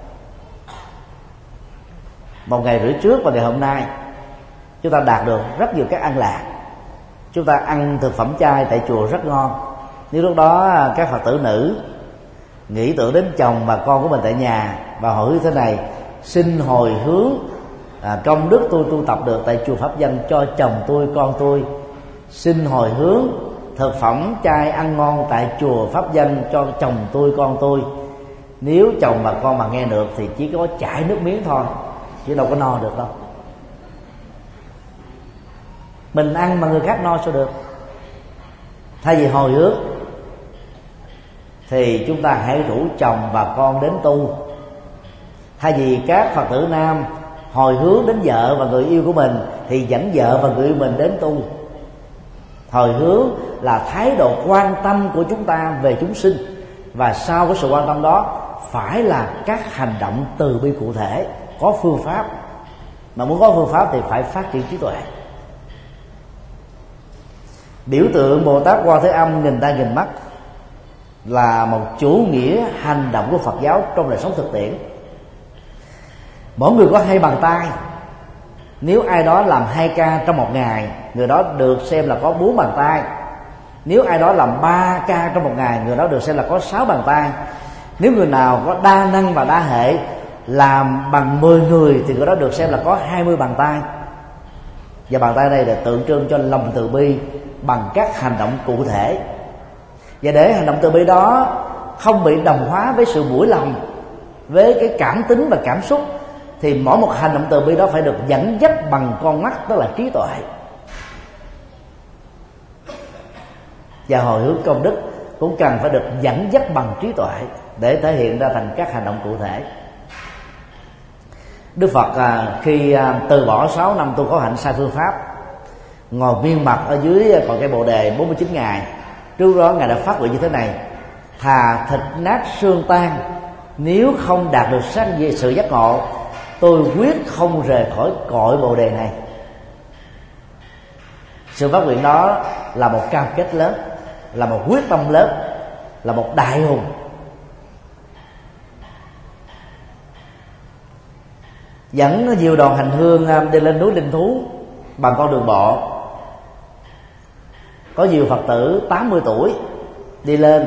một ngày rưỡi trước và ngày hôm nay chúng ta đạt được rất nhiều các an lạc. Chúng ta ăn thực phẩm chay tại chùa rất ngon. Nếu lúc đó các Phật tử nữ nghĩ tưởng đến chồng và con của mình tại nhà và hồi hướng thế này: xin hồi hướng à, công đức tôi tu tập được tại chùa Pháp Danh cho chồng tôi, con tôi. Xin hồi hướng thực phẩm chay ăn ngon tại chùa Pháp Danh cho chồng tôi, con tôi. Nếu chồng và con mà nghe được thì chỉ có chảy nước miếng thôi, chứ đâu có no được đâu. Mình ăn mà người khác no sao được. Thay vì hồi hướng thì chúng ta hãy rủ chồng và con đến tu. Thay vì các Phật tử nam hồi hướng đến vợ và người yêu của mình thì dẫn vợ và người yêu mình đến tu. Hồi hướng là thái độ quan tâm của chúng ta về chúng sinh, và sau cái sự quan tâm đó phải là các hành động từ bi cụ thể, có phương pháp. Mà muốn có phương pháp thì phải phát triển trí tuệ. Biểu tượng Bồ Tát Quan Thế Âm nghìn tay nghìn mắt là một chủ nghĩa hành động của Phật giáo trong đời sống thực tiễn. Mỗi người có hai bàn tay. Nếu ai đó làm hai ca trong một ngày, người đó được xem là có bốn bàn tay. Nếu ai đó làm ba ca trong một ngày, người đó được xem là có sáu bàn tay. Nếu người nào có đa năng và đa hệ làm bằng mười người thì người đó được xem là có hai mươi bàn tay. Và bàn tay này là tượng trưng cho lòng từ bi bằng các hành động cụ thể. Và để hành động từ bi đó không bị đồng hóa với sự mũi lòng, với cái cảm tính và cảm xúc, thì mỗi một hành động từ bi đó phải được dẫn dắt bằng con mắt, tức là trí tuệ. Và hồi hướng công đức cũng cần phải được dẫn dắt bằng trí tuệ để thể hiện ra thành các hành động cụ thể. Đức Phật à, khi à, từ bỏ sáu năm tu khổ hạnh sai phương pháp, ngồi miên mật ở dưới cội cây Bồ Đề bốn mươi chín ngày. Trước đó Ngài đã phát nguyện như thế này: thà thịt nát xương tan, nếu không đạt được sát sự giác ngộ, tôi quyết không rời khỏi cội Bồ Đề này. Sự phát nguyện đó là một cam kết lớn, là một quyết tâm lớn, là một đại hùng. Dẫn nhiều đoàn hành hương đi lên núi Linh Thú bằng con đường bộ. Có nhiều Phật tử tám mươi tuổi đi lên,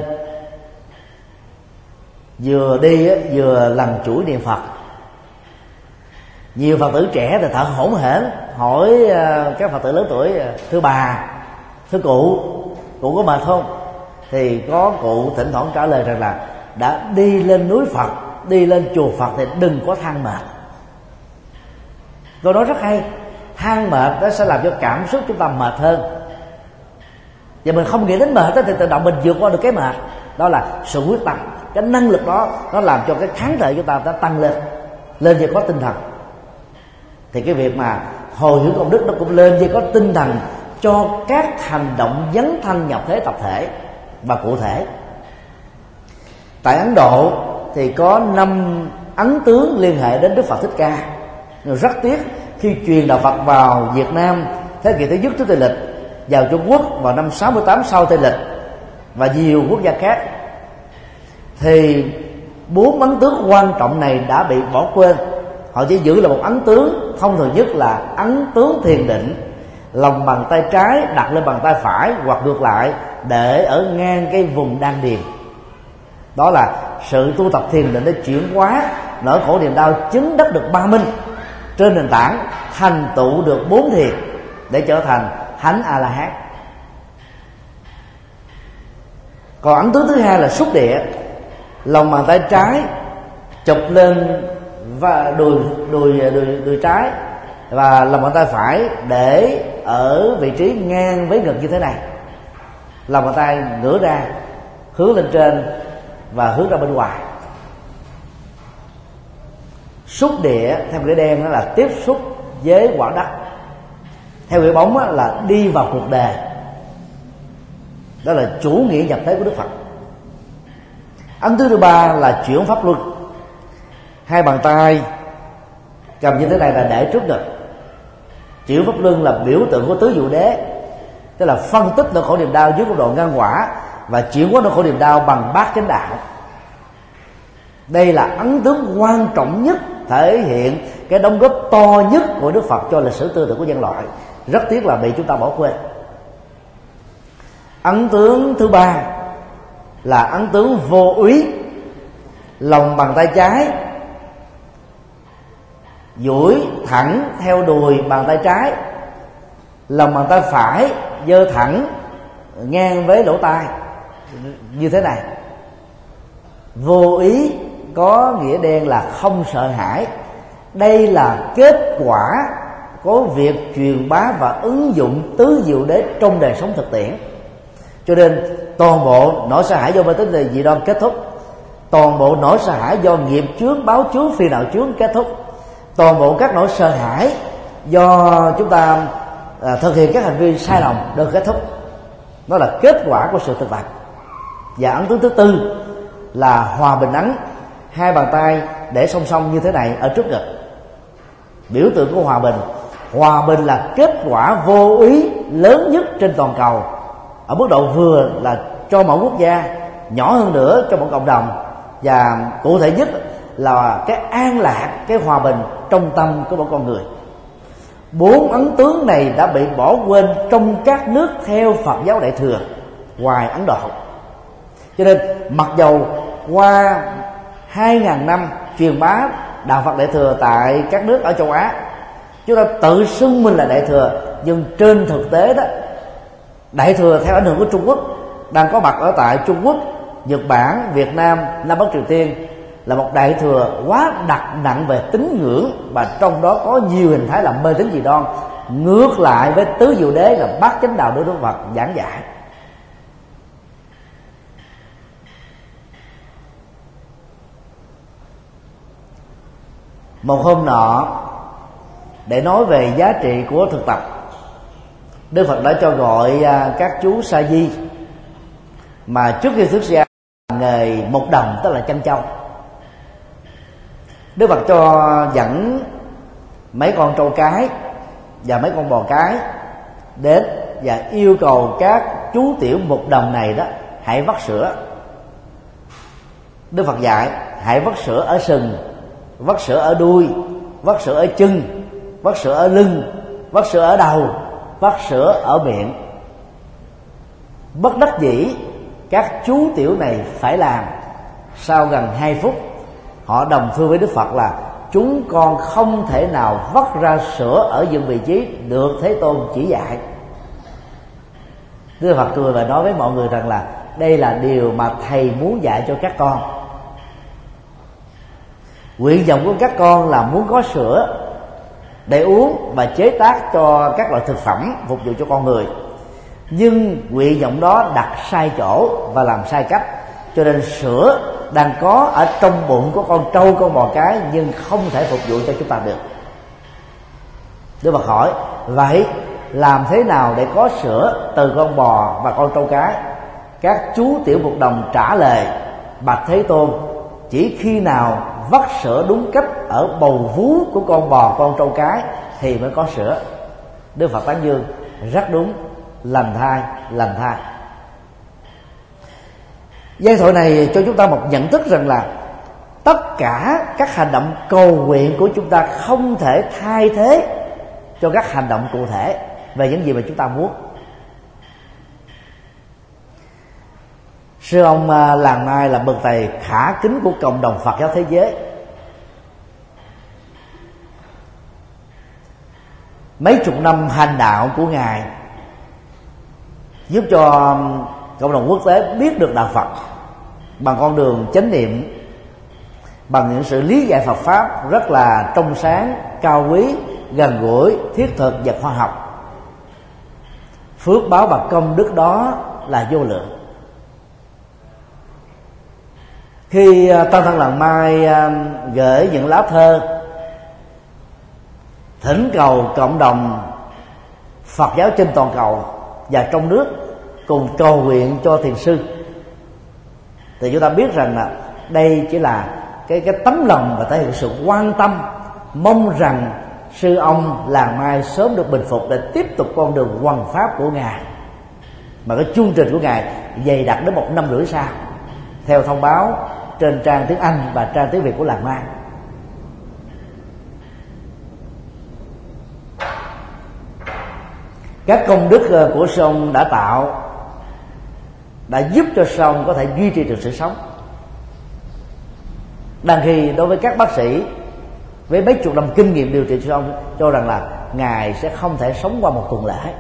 vừa đi vừa làm chuỗi niệm Phật. Nhiều Phật tử trẻ thì thở hổn hển hỏi uh, các Phật tử lớn tuổi: thưa bà, thưa cụ, cụ có mệt không? Thì có cụ thỉnh thoảng trả lời rằng là đã đi lên núi Phật, đi lên chùa Phật thì đừng có than mệt. Câu nói rất hay. Than mệt nó sẽ làm cho cảm xúc chúng ta mệt hơn, và mình không nghĩ đến mệt đó, thì tự động mình vượt qua được cái mệt. Đó là sự quyết tâm. Cái năng lực đó nó làm cho cái kháng thể chúng ta đã tăng lên, lên về có tinh thần. Thì cái việc mà hồi hướng công đức nó cũng lên về có tinh thần cho các hành động dấn thân nhập thế tập thể và cụ thể. Tại Ấn Độ thì có năm ấn tướng liên hệ đến Đức Phật Thích Ca. Nhưng rất tiếc khi truyền đạo Phật vào Việt Nam thế kỷ thứ nhất trước Tây lịch, vào Trung Quốc vào năm sáu mươi tám sau Tây lịch và nhiều quốc gia khác, thì bốn ấn tướng quan trọng này đã bị bỏ quên. Họ chỉ giữ là một ấn tướng, thông thường nhất là ấn tướng thiền định, lòng bàn tay trái đặt lên bàn tay phải hoặc ngược lại, để ở ngang cái vùng đan điền. Đó là sự tu tập thiền định để chuyển hóa nỗi khổ niềm đau, chứng đắc được ba minh, trên nền tảng thành tựu được bốn thiền để trở thành thánh A La Hán. Còn ấn tướng thứ hai là xúc địa, lòng bàn tay trái chụp lên và đùi đùi đùi đùi trái, và lòng bàn tay phải để ở vị trí ngang với ngực như thế này. Lòng bàn tay ngửa ra, hướng lên trên và hướng ra bên ngoài. Xúc địa theo nghĩa đen đó là tiếp xúc với quả đất, theo nghĩa bóng là đi vào cuộc đời. Đó là chủ nghĩa nhập thế của Đức Phật. Ấn thứ thứ ba là chuyển pháp luân. Hai bàn tay cầm như thế này là để trước ngực. Chuyển pháp luân là biểu tượng của tứ diệu đế, tức là phân tích nỗi khổ niềm đau dưới góc độ nhân quả và chuyển hóa nỗi khổ niềm đau bằng bát chánh đạo. Đây là ấn tướng quan trọng nhất, thể hiện cái đóng góp to nhất của Đức Phật cho lịch sử tư tưởng của nhân loại. Rất tiếc là bị chúng ta bỏ quên. Ấn tướng thứ ba là ấn tướng vô úy, lòng bàn tay trái duỗi thẳng theo đùi bàn tay trái, lòng bàn tay phải giơ thẳng ngang với lỗ tai như thế này. Vô ý có nghĩa đen là không sợ hãi. Đây là kết quả của việc truyền bá và ứng dụng tứ diệu đế trong đời sống thực tiễn. Cho nên toàn bộ nỗi sợ hãi do mê tín dị đoan kết thúc, toàn bộ nỗi sợ hãi do nghiệp chướng, báo chướng, phiền não chướng kết thúc, toàn bộ các nỗi sợ hãi do chúng ta à, thực hiện các hành vi sai lầm được kết thúc. Đó là kết quả của sự thực tập. Và ấn tướng thứ tư là hòa bình ấn, hai bàn tay để song song như thế này ở trước ngực, biểu tượng của hòa bình. Hòa bình là kết quả vô ý lớn nhất trên toàn cầu, ở mức độ vừa là cho mỗi quốc gia, nhỏ hơn nữa cho một cộng đồng, và cụ thể nhất là cái an lạc, cái hòa bình trong tâm của mỗi con người. Bốn ấn tướng này đã bị bỏ quên trong các nước theo Phật giáo Đại thừa ngoài Ấn Độ. Cho nên mặc dầu qua hai ngàn năm truyền bá đạo Phật Đại thừa tại các nước ở châu Á, chúng ta tự xưng mình là Đại thừa, nhưng trên thực tế đó, Đại thừa theo ảnh hưởng của Trung Quốc đang có mặt ở tại Trung Quốc, Nhật Bản, Việt Nam, Nam Bắc Triều Tiên là một Đại thừa quá đặc nặng về tín ngưỡng, và trong đó có nhiều hình thái làm mê tín dị đoan, ngược lại với tứ diệu đế là bát chánh đạo của Đức Phật giảng dạy. Một hôm nọ, để nói về giá trị của thực tập, Đức Phật đã cho gọi các chú sa di mà trước khi xuất gia nghề một đồng, tức là chăn trâu. Đức Phật cho dẫn mấy con trâu cái và mấy con bò cái đến và yêu cầu các chú tiểu một đồng này đó hãy vắt sữa. Đức Phật dạy hãy vắt sữa ở sừng, vắt sữa ở đuôi, vắt sữa ở chân, vắt sữa ở lưng, vắt sữa ở đầu, vắt sữa ở miệng. Bất đắc dĩ các chú tiểu này phải làm. Sau gần hai phút, họ đồng thưa với Đức Phật là chúng con không thể nào vắt ra sữa ở những vị trí được Thế Tôn chỉ dạy. Đức Phật cười và nói với mọi người rằng là đây là điều mà thầy muốn dạy cho các con. Nguyện vọng của các con là muốn có sữa để uống và chế tác cho các loại thực phẩm phục vụ cho con người, nhưng nguyện vọng đó đặt sai chỗ và làm sai cách, cho nên sữa đang có ở trong bụng của con trâu con bò cái nhưng không thể phục vụ cho chúng ta được. Đức Phật hỏi vậy làm thế nào để có sữa từ con bò và con trâu cái? Các chú tiểu mục đồng trả lời: bạch Thế Tôn, chỉ khi nào vắt sữa đúng cách ở bầu vú của con bò con trâu cái thì mới có sữa. Đức Phật tán dương: rất đúng, lành thai, lành thai. Giai thoại này cho chúng ta một nhận thức rằng là tất cả các hành động cầu nguyện của chúng ta không thể thay thế cho các hành động cụ thể về những gì mà chúng ta muốn. Sư ông Làng Mai là bậc thầy khả kính của cộng đồng Phật giáo thế giới. Mấy chục năm hành đạo của Ngài giúp cho cộng đồng quốc tế biết được đạo Phật bằng con đường chánh niệm, bằng những sự lý giải Phật pháp rất là trong sáng, cao quý, gần gũi, thiết thực và khoa học. Phước báo và công đức đó là vô lượng. Khi Tăng Thân Làng Mai gửi những lá thơ thỉnh cầu cộng đồng Phật giáo trên toàn cầu và trong nước cùng cầu nguyện cho thiền sư, thì chúng ta biết rằng là đây chỉ là cái cái tấm lòng và thể hiện sự quan tâm, mong rằng sư ông Làng Mai sớm được bình phục để tiếp tục con đường hoằng pháp của Ngài, mà cái chương trình của Ngài dày đặc đến một năm rưỡi sau, theo thông báo trên trang tiếng Anh và trang tiếng Việt của Làng Mai. Các công đức của sư ông đã tạo đã giúp cho sư ông có thể duy trì được sự sống, đang khi đối với các bác sĩ với mấy chục năm kinh nghiệm điều trị, sư ông cho rằng là Ngài sẽ không thể sống qua một tuần lễ.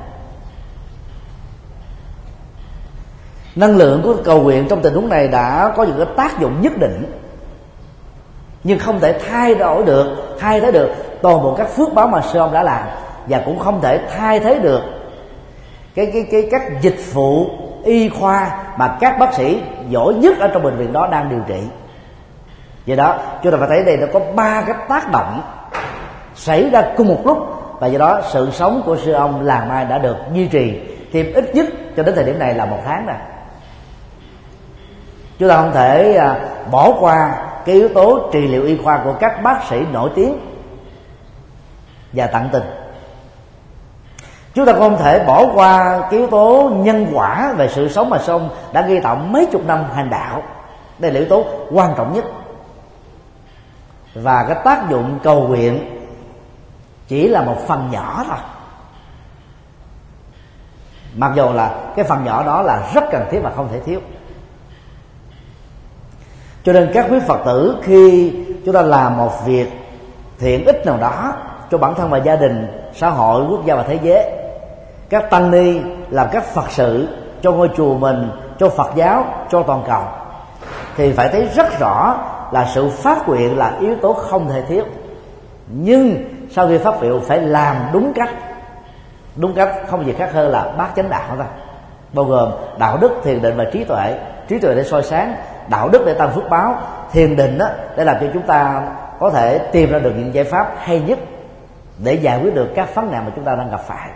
Năng lượng của cầu nguyện trong tình huống này đã có những cái tác dụng nhất định, nhưng không thể thay đổi được, thay thế được toàn bộ các phước báo mà sư ông đã làm, và cũng không thể thay thế được cái cái cái các dịch vụ y khoa mà các bác sĩ giỏi nhất ở trong bệnh viện đó đang điều trị. Do đó chúng ta phải thấy đây nó có ba cái tác động xảy ra cùng một lúc, và do đó sự sống của sư ông Làng Mai đã được duy trì thêm ít nhất cho đến thời điểm này là một tháng rồi. Chúng ta không thể bỏ qua cái yếu tố trị liệu y khoa của các bác sĩ nổi tiếng và tận tình. Chúng ta không thể bỏ qua cái yếu tố nhân quả về sự sống mà sư ông đã ghi tạo mấy chục năm hành đạo. Đây là yếu tố quan trọng nhất. Và cái tác dụng cầu nguyện chỉ là một phần nhỏ thôi, mặc dù là cái phần nhỏ đó là rất cần thiết và không thể thiếu. Cho nên các quý Phật tử, khi chúng ta làm một việc thiện ích nào đó cho bản thân và gia đình, xã hội, quốc gia và thế giới, các tăng ni làm các Phật sự cho ngôi chùa mình, cho Phật giáo, cho toàn cầu, thì phải thấy rất rõ là sự phát nguyện là yếu tố không thể thiếu. Nhưng sau khi phát nguyện phải làm đúng cách. Đúng cách không gì khác hơn là bát chánh đạo thôi, bao gồm đạo đức, thiền định và trí tuệ. Trí tuệ để soi sáng, đạo đức để tăng phước báo, thiền định đó để làm cho chúng ta có thể tìm ra được những giải pháp hay nhất để giải quyết được các vấn nạn mà chúng ta đang gặp phải.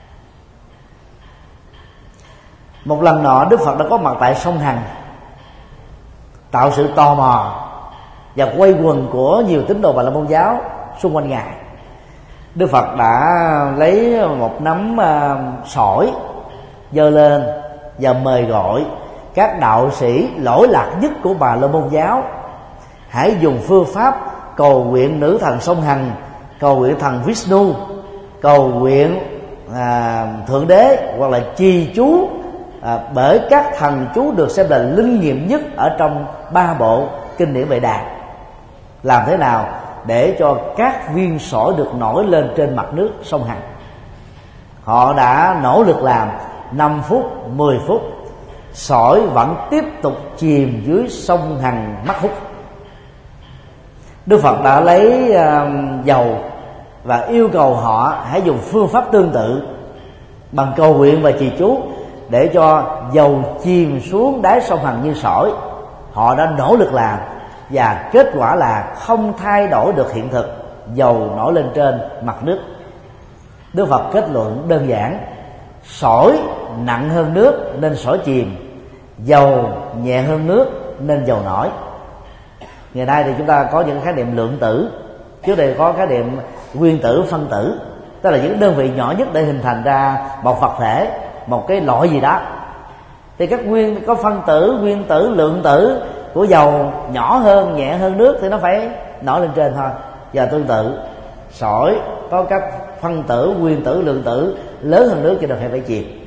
Một lần nọ Đức Phật đã có mặt tại sông Hằng, tạo sự tò mò và quay quần của nhiều tín đồ Bà La Môn giáo xung quanh Ngài. Đức Phật đã lấy một nắm uh, sỏi giơ lên và mời gọi các đạo sĩ lỗi lạc nhất của Bà La Môn giáo hãy dùng phương pháp cầu nguyện nữ thần sông Hằng, cầu nguyện thần Vishnu, cầu nguyện à, thượng đế, hoặc là trì chú à, bởi các thần chú được xem là linh nghiệm nhất ở trong ba bộ kinh điển Vệ Đà. Làm thế nào để cho các viên sỏi được nổi lên trên mặt nước sông Hằng. Họ đã nỗ lực làm năm phút, mười phút, sỏi vẫn tiếp tục chìm dưới sông Hằng mất hút. Đức Phật đã lấy uh, dầu và yêu cầu họ hãy dùng phương pháp tương tự bằng cầu nguyện và trì chú để cho dầu chìm xuống đáy sông Hằng như sỏi. Họ đã nỗ lực làm và kết quả là không thay đổi được hiện thực, dầu nổi lên trên mặt nước. Đức Phật kết luận đơn giản: sỏi nặng hơn nước nên sỏi chìm, dầu nhẹ hơn nước nên dầu nổi. Ngày nay thì chúng ta có những khái niệm lượng tử, trước đây có khái niệm nguyên tử, phân tử, tức là những đơn vị nhỏ nhất để hình thành ra một vật thể, một cái loại gì đó. Thì các nguyên có phân tử, nguyên tử, lượng tử của dầu nhỏ hơn, nhẹ hơn nước thì nó phải nổi lên trên thôi. Và tương tự sỏi có các phân tử, nguyên tử, lượng tử lớn hơn nước cho nên phải phải chìm.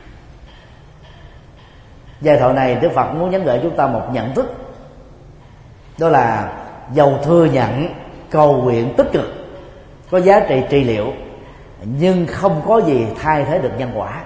Giai đoạn này Đức Phật muốn nhắn gửi chúng ta một nhận thức, đó là dầu thừa nhận cầu nguyện tích cực có giá trị trị liệu, nhưng không có gì thay thế được nhân quả.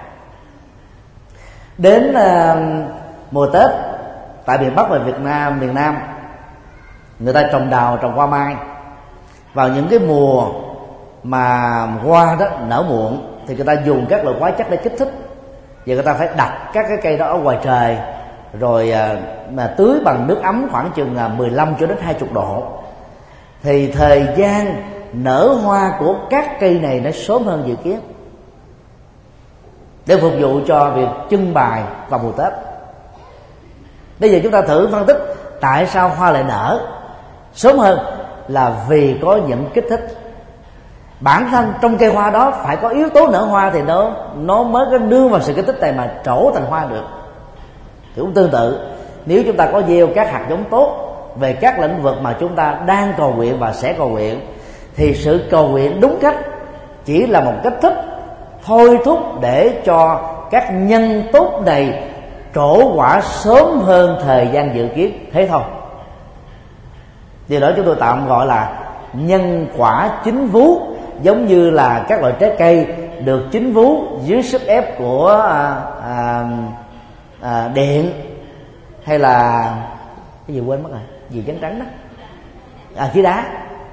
Đến uh, mùa Tết tại miền Bắc và Việt Nam, miền Nam người ta trồng đào, trồng hoa mai. Vào những cái mùa mà hoa đó nở muộn thì người ta dùng các loại hóa chất để kích thích, và người ta phải đặt các cái cây đó ở ngoài trời, rồi mà tưới bằng nước ấm khoảng chừng mười lăm cho đến hai mươi độ, thì thời gian nở hoa của các cây này nó sớm hơn dự kiến, để phục vụ cho việc trưng bày vào mùa Tết. Bây giờ chúng ta thử phân tích tại sao hoa lại nở sớm hơn, là vì có những kích thích. Bản thân trong cây hoa đó phải có yếu tố nở hoa thì nó nó mới có đưa vào sự kích thích này mà trổ thành hoa được. Thì cũng tương tự, nếu chúng ta có gieo các hạt giống tốt về các lĩnh vực mà chúng ta đang cầu nguyện và sẽ cầu nguyện, thì sự cầu nguyện đúng cách chỉ là một cách thức thôi thúc để cho các nhân tốt này trổ quả sớm hơn thời gian dự kiến, thế thôi. Điều đó chúng tôi tạm gọi là nhân quả chính vú, giống như là các loại trái cây được chín vú dưới sức ép của à, à, à, điện, hay là cái gì quên mất rồi, gì trắng trắng đó, à, khí đá.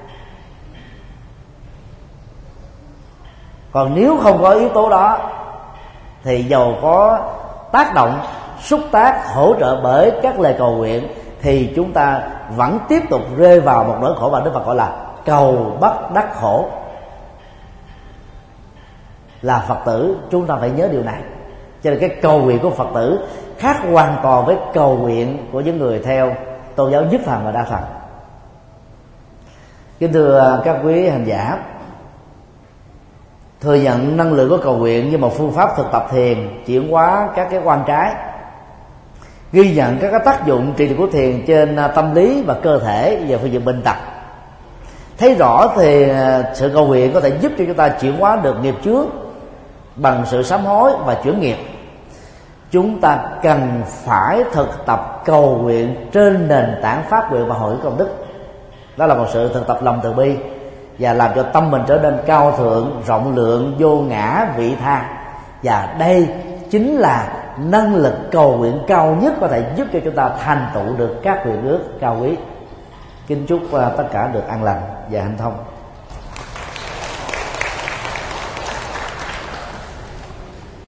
Còn nếu không có yếu tố đó thì dầu có tác động, xúc tác, hỗ trợ bởi các lời cầu nguyện, thì chúng ta vẫn tiếp tục rơi vào một nỗi khổ mà Đức Phật gọi là cầu bất đắc khổ. Là Phật tử chúng ta phải nhớ điều này. Cho nên cái cầu nguyện của Phật tử khác hoàn toàn với cầu nguyện của những người theo tôn giáo nhất phàm và đa phần. Kính thưa các quý hành giả, thừa nhận năng lượng của cầu nguyện như một phương pháp thực tập thiền, chuyển hóa các cái quan trái, ghi nhận các cái tác dụng trị liệu của thiền trên tâm lý và cơ thể và phương diện bệnh tật. Thấy rõ thì sự cầu nguyện có thể giúp cho chúng ta chuyển hóa được nghiệp chướng bằng sự sám hối và chuyển nghiệp. Chúng ta cần phải thực tập cầu nguyện trên nền tảng phát nguyện và hồi hướng công đức. Đó là một sự thực tập lòng từ bi và làm cho tâm mình trở nên cao thượng, rộng lượng, vô ngã, vị tha. Và đây chính là năng lực cầu nguyện cao nhất có thể giúp cho chúng ta thành tựu được các nguyện ước cao quý. Kính chúc tất cả được an lành và hạnh thông.